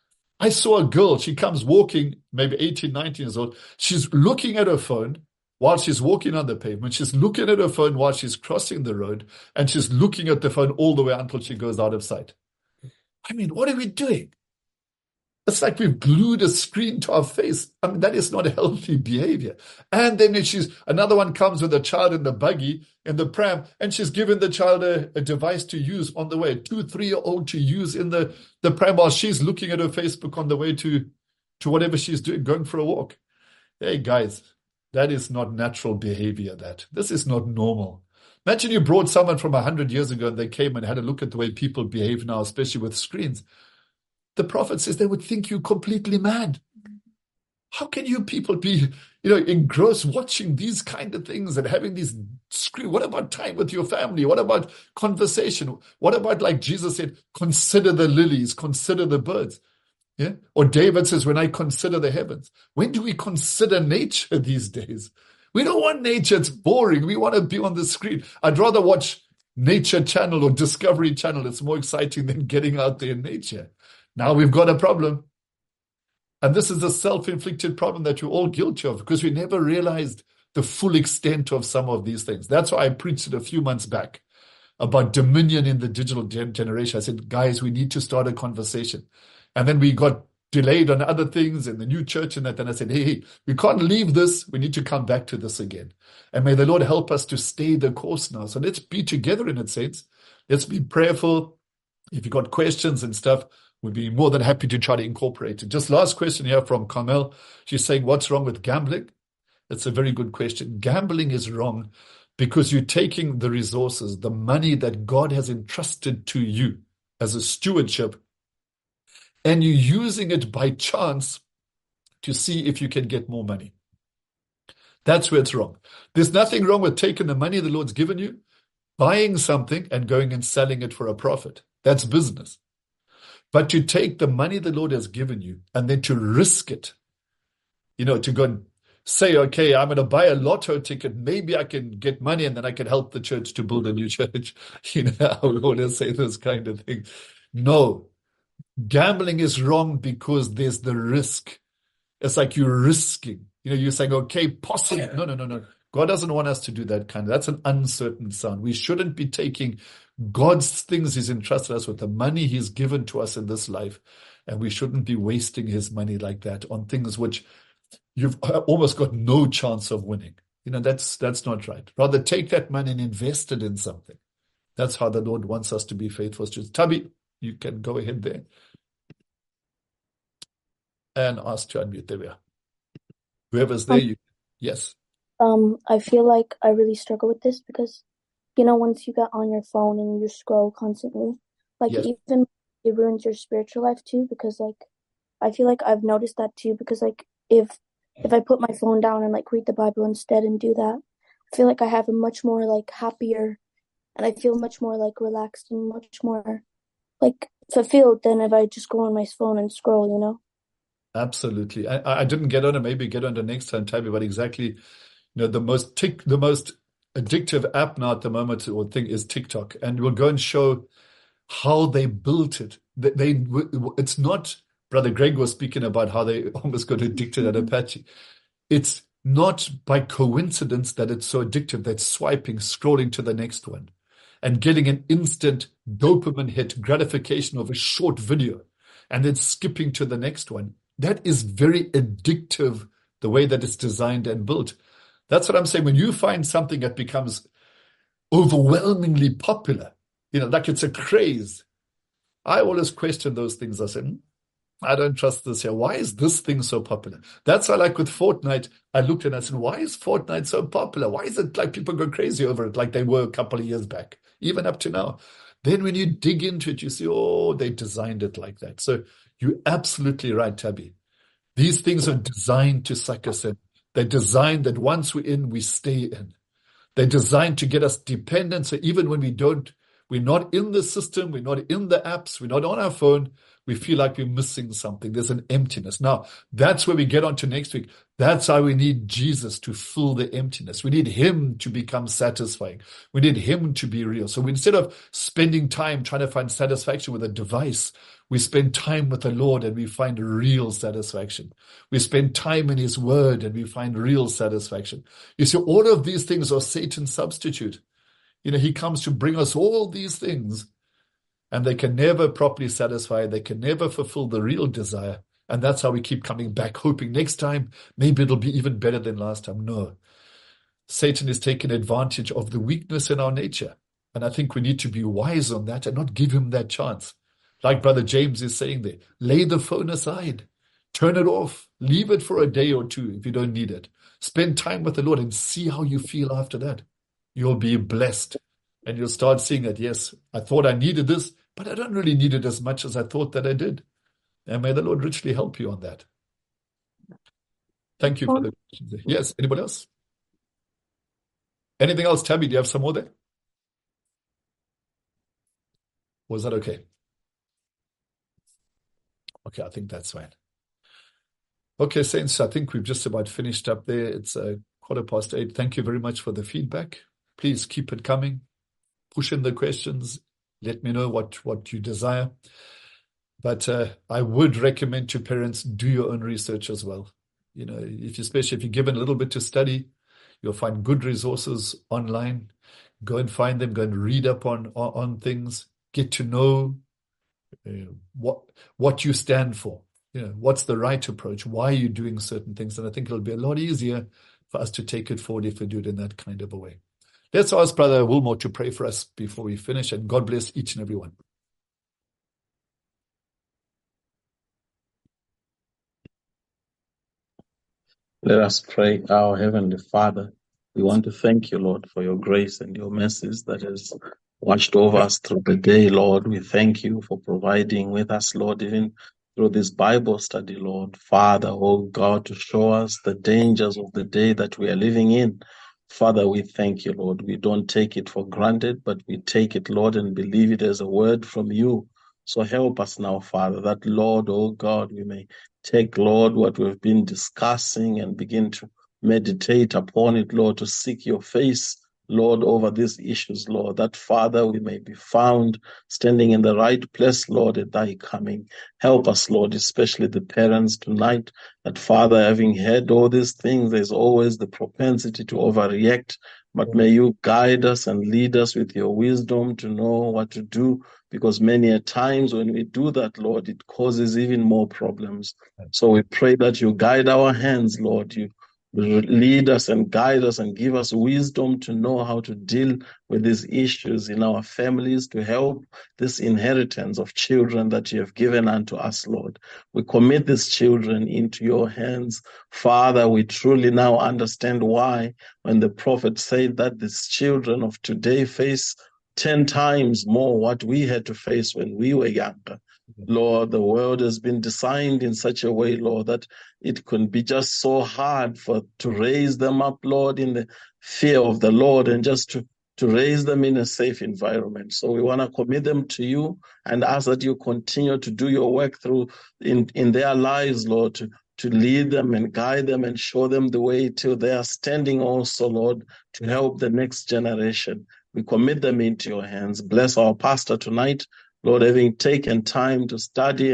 I saw a girl, she comes walking, maybe 18, 19 years old. She's looking at her phone while she's walking on the pavement. She's looking at her phone while she's crossing the road, and she's looking at the phone all the way until she goes out of sight. I mean, what are we doing? It's like we've glued a screen to our face. I mean, that is not a healthy behavior. And then another one comes with a child in the buggy, in the pram, and she's given the child a device to use on the way, a 2-3-year-old to use in the pram while she's looking at her Facebook on the way to whatever she's doing, going for a walk. Hey, guys, that is not natural behavior, This is not normal. Imagine you brought someone from 100 years ago and they came and had a look at the way people behave now, especially with screens. The prophet says they would think you completely mad. How can you people be, engrossed watching these kind of things and having these screen? What about time with your family? What about conversation? What about, like Jesus said, consider the lilies, consider the birds? Yeah. Or David says, when I consider the heavens. When do we consider nature these days? We don't want nature. It's boring. We want to be on the screen. I'd rather watch Nature Channel or Discovery Channel. It's more exciting than getting out there in nature. Now we've got a problem. And this is a self-inflicted problem that we're all guilty of because we never realized the full extent of some of these things. That's why I preached it a few months back about dominion in the digital generation. I said, guys, we need to start a conversation. And then we got delayed on other things in the new church and that. And I said, hey, we can't leave this. We need to come back to this again. And may the Lord help us to stay the course now. So let's be together in it, saints. Let's be prayerful. If you've got questions and stuff, we'd be more than happy to try to incorporate it. Just last question here from Carmel. She's saying, what's wrong with gambling? That's a very good question. Gambling is wrong because you're taking the resources, the money that God has entrusted to you as a stewardship, and you're using it by chance to see if you can get more money. That's where it's wrong. There's nothing wrong with taking the money the Lord's given you, buying something and going and selling it for a profit. That's business. But to take the money the Lord has given you and then to risk it, to go and say, okay, I'm going to buy a lotto ticket. Maybe I can get money and then I can help the church to build a new church. We want to say this kind of thing. No, gambling is wrong because there's the risk. It's like you're risking. You're saying, okay, possibly. No. God doesn't want us to do that kind of. That's an uncertain sound. We shouldn't be taking God's things He's entrusted us with, the money He's given to us in this life, and we shouldn't be wasting His money like that on things which you've almost got no chance of winning. That's not right. Rather take that money and invest it in something. That's how the Lord wants us to be faithful stewards. Tabby, you can go ahead there and ask to unmute. There we are. Whoever's there, yes. I feel like I really struggle with this because, once you get on your phone and you scroll constantly, Yes. even it ruins your spiritual life too, because I feel like I've noticed that too, because if I put my phone down and read the Bible instead and do that, I feel like I have a much more happier, and I feel much more relaxed and much more fulfilled than if I just go on my phone and scroll, Absolutely. I didn't get on it, maybe get on the next time, Tabby, but exactly, the most addictive app now at the moment or thing is TikTok. And we'll go and show how they built it. It's not, Brother Greg was speaking about how they almost got addicted at Apache. It's not by coincidence that it's so addictive that swiping, scrolling to the next one and getting an instant dopamine hit, gratification of a short video, and then skipping to the next one. That is very addictive, the way that it's designed and built. That's what I'm saying. When you find something that becomes overwhelmingly popular, it's a craze. I always question those things. I say, I don't trust this here. Why is this thing so popular? That's why, with Fortnite, I looked and I said, why is Fortnite so popular? Why is it people go crazy over it like they were a couple of years back, even up to now? Then when you dig into it, you see, they designed it like that. So you're absolutely right, Tabby. These things are designed to suck us in. They're designed that once we're in, we stay in. They're designed to get us dependent. So even when we're not in the system, we're not in the apps, we're not on our phone, we feel like we're missing something. There's an emptiness. Now, that's where we get on to next week. That's how we need Jesus to fill the emptiness. We need Him to become satisfying. We need Him to be real. So instead of spending time trying to find satisfaction with a device, we spend time with the Lord and we find real satisfaction. We spend time in His Word and we find real satisfaction. You see, all of these things are Satan's substitute. He comes to bring us all these things, and they can never properly satisfy. They can never fulfill the real desire. And that's how we keep coming back, hoping next time, maybe it'll be even better than last time. No. Satan is taking advantage of the weakness in our nature. And I think we need to be wise on that and not give him that chance. Like Brother James is saying there, lay the phone aside, turn it off, leave it for a day or two if you don't need it. Spend time with the Lord and see how you feel after that. You'll be blessed and you'll start seeing it. Yes, I thought I needed this, but I don't really need it as much as I thought that I did. And may the Lord richly help you on that. Thank you for the questions. Yes, anybody else? Anything else, Tabby? Do you have some more there? Was that okay? Okay, I think that's fine. Okay, Saints, I think we've just about finished up there. It's 8:15. Thank you very much for the feedback. Please keep it coming. Push in the questions. Let me know what you desire. But I would recommend to parents, do your own research as well. You know, especially if you're given a little bit to study, you'll find good resources online. Go and find them. Go and read up on things. Get to know what you stand for. You know, what's the right approach? Why are you doing certain things? And I think it'll be a lot easier for us to take it forward if we do it in that kind of a way. Let's ask Brother Wilmore to pray for us before we finish, and God bless each and every one. Let us pray. Our Heavenly Father, we want to thank you, Lord, for your grace and your mercies that has watched over us through the day, Lord. We thank you for providing with us, Lord, even through this Bible study, Lord. Father, oh God, to show us the dangers of the day that we are living in. Father, we thank you, Lord. We don't take it for granted, but we take it, Lord, and believe it as a word from you. So help us now, Father, that, Lord, oh God, we may take, Lord, what we've been discussing and begin to meditate upon it, Lord, to seek your face, Lord, over these issues, Lord, that, Father, we may be found standing in the right place, Lord, at thy coming. Help us, Lord, especially the parents tonight, that, Father, having heard all these things, there's always the propensity to overreact, but may you guide us and lead us with your wisdom to know what to do, because many a times when we do that, Lord, it causes even more problems. So we pray that you guide our hands, Lord. You lead us and guide us and give us wisdom to know how to deal with these issues in our families, to help this inheritance of children that you have given unto us, Lord. We commit these children into your hands. Father, we truly now understand why when the prophet said that these children of today face 10 times more what we had to face when we were younger. Lord, the world has been designed in such a way, Lord, that it can be just so hard to raise them up, Lord, in the fear of the Lord, and just to raise them in a safe environment. So we want to commit them to you and ask that you continue to do your work through in their lives, Lord, to lead them and guide them and show them the way till they are standing also, Lord, to help the next generation. We commit them into your hands. Bless our pastor tonight, Lord, having taken time to study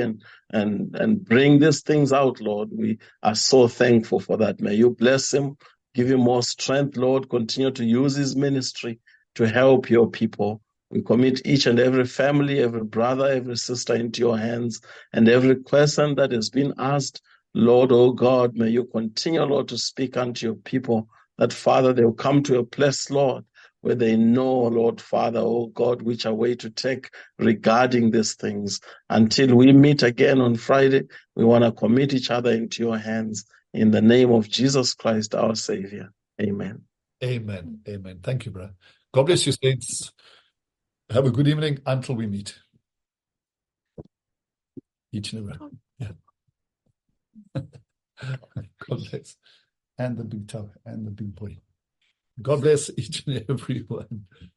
and bring these things out, Lord. We are so thankful for that. May you bless him, give him more strength, Lord. Continue to use his ministry to help your people. We commit each and every family, every brother, every sister into your hands, and every question that has been asked, Lord, oh God, may you continue, Lord, to speak unto your people, that, Father, they will come to a place, Lord, where they know, Lord Father, oh God, which are way to take regarding these things. Until we meet again on Friday, we want to commit each other into your hands in the name of Jesus Christ, our Savior. Amen. Amen. Amen. Thank you, brother. God bless you, saints. Have a good evening until we meet. Each and every one. Yeah. God bless. And the big toe and the big boy. God bless each and every one.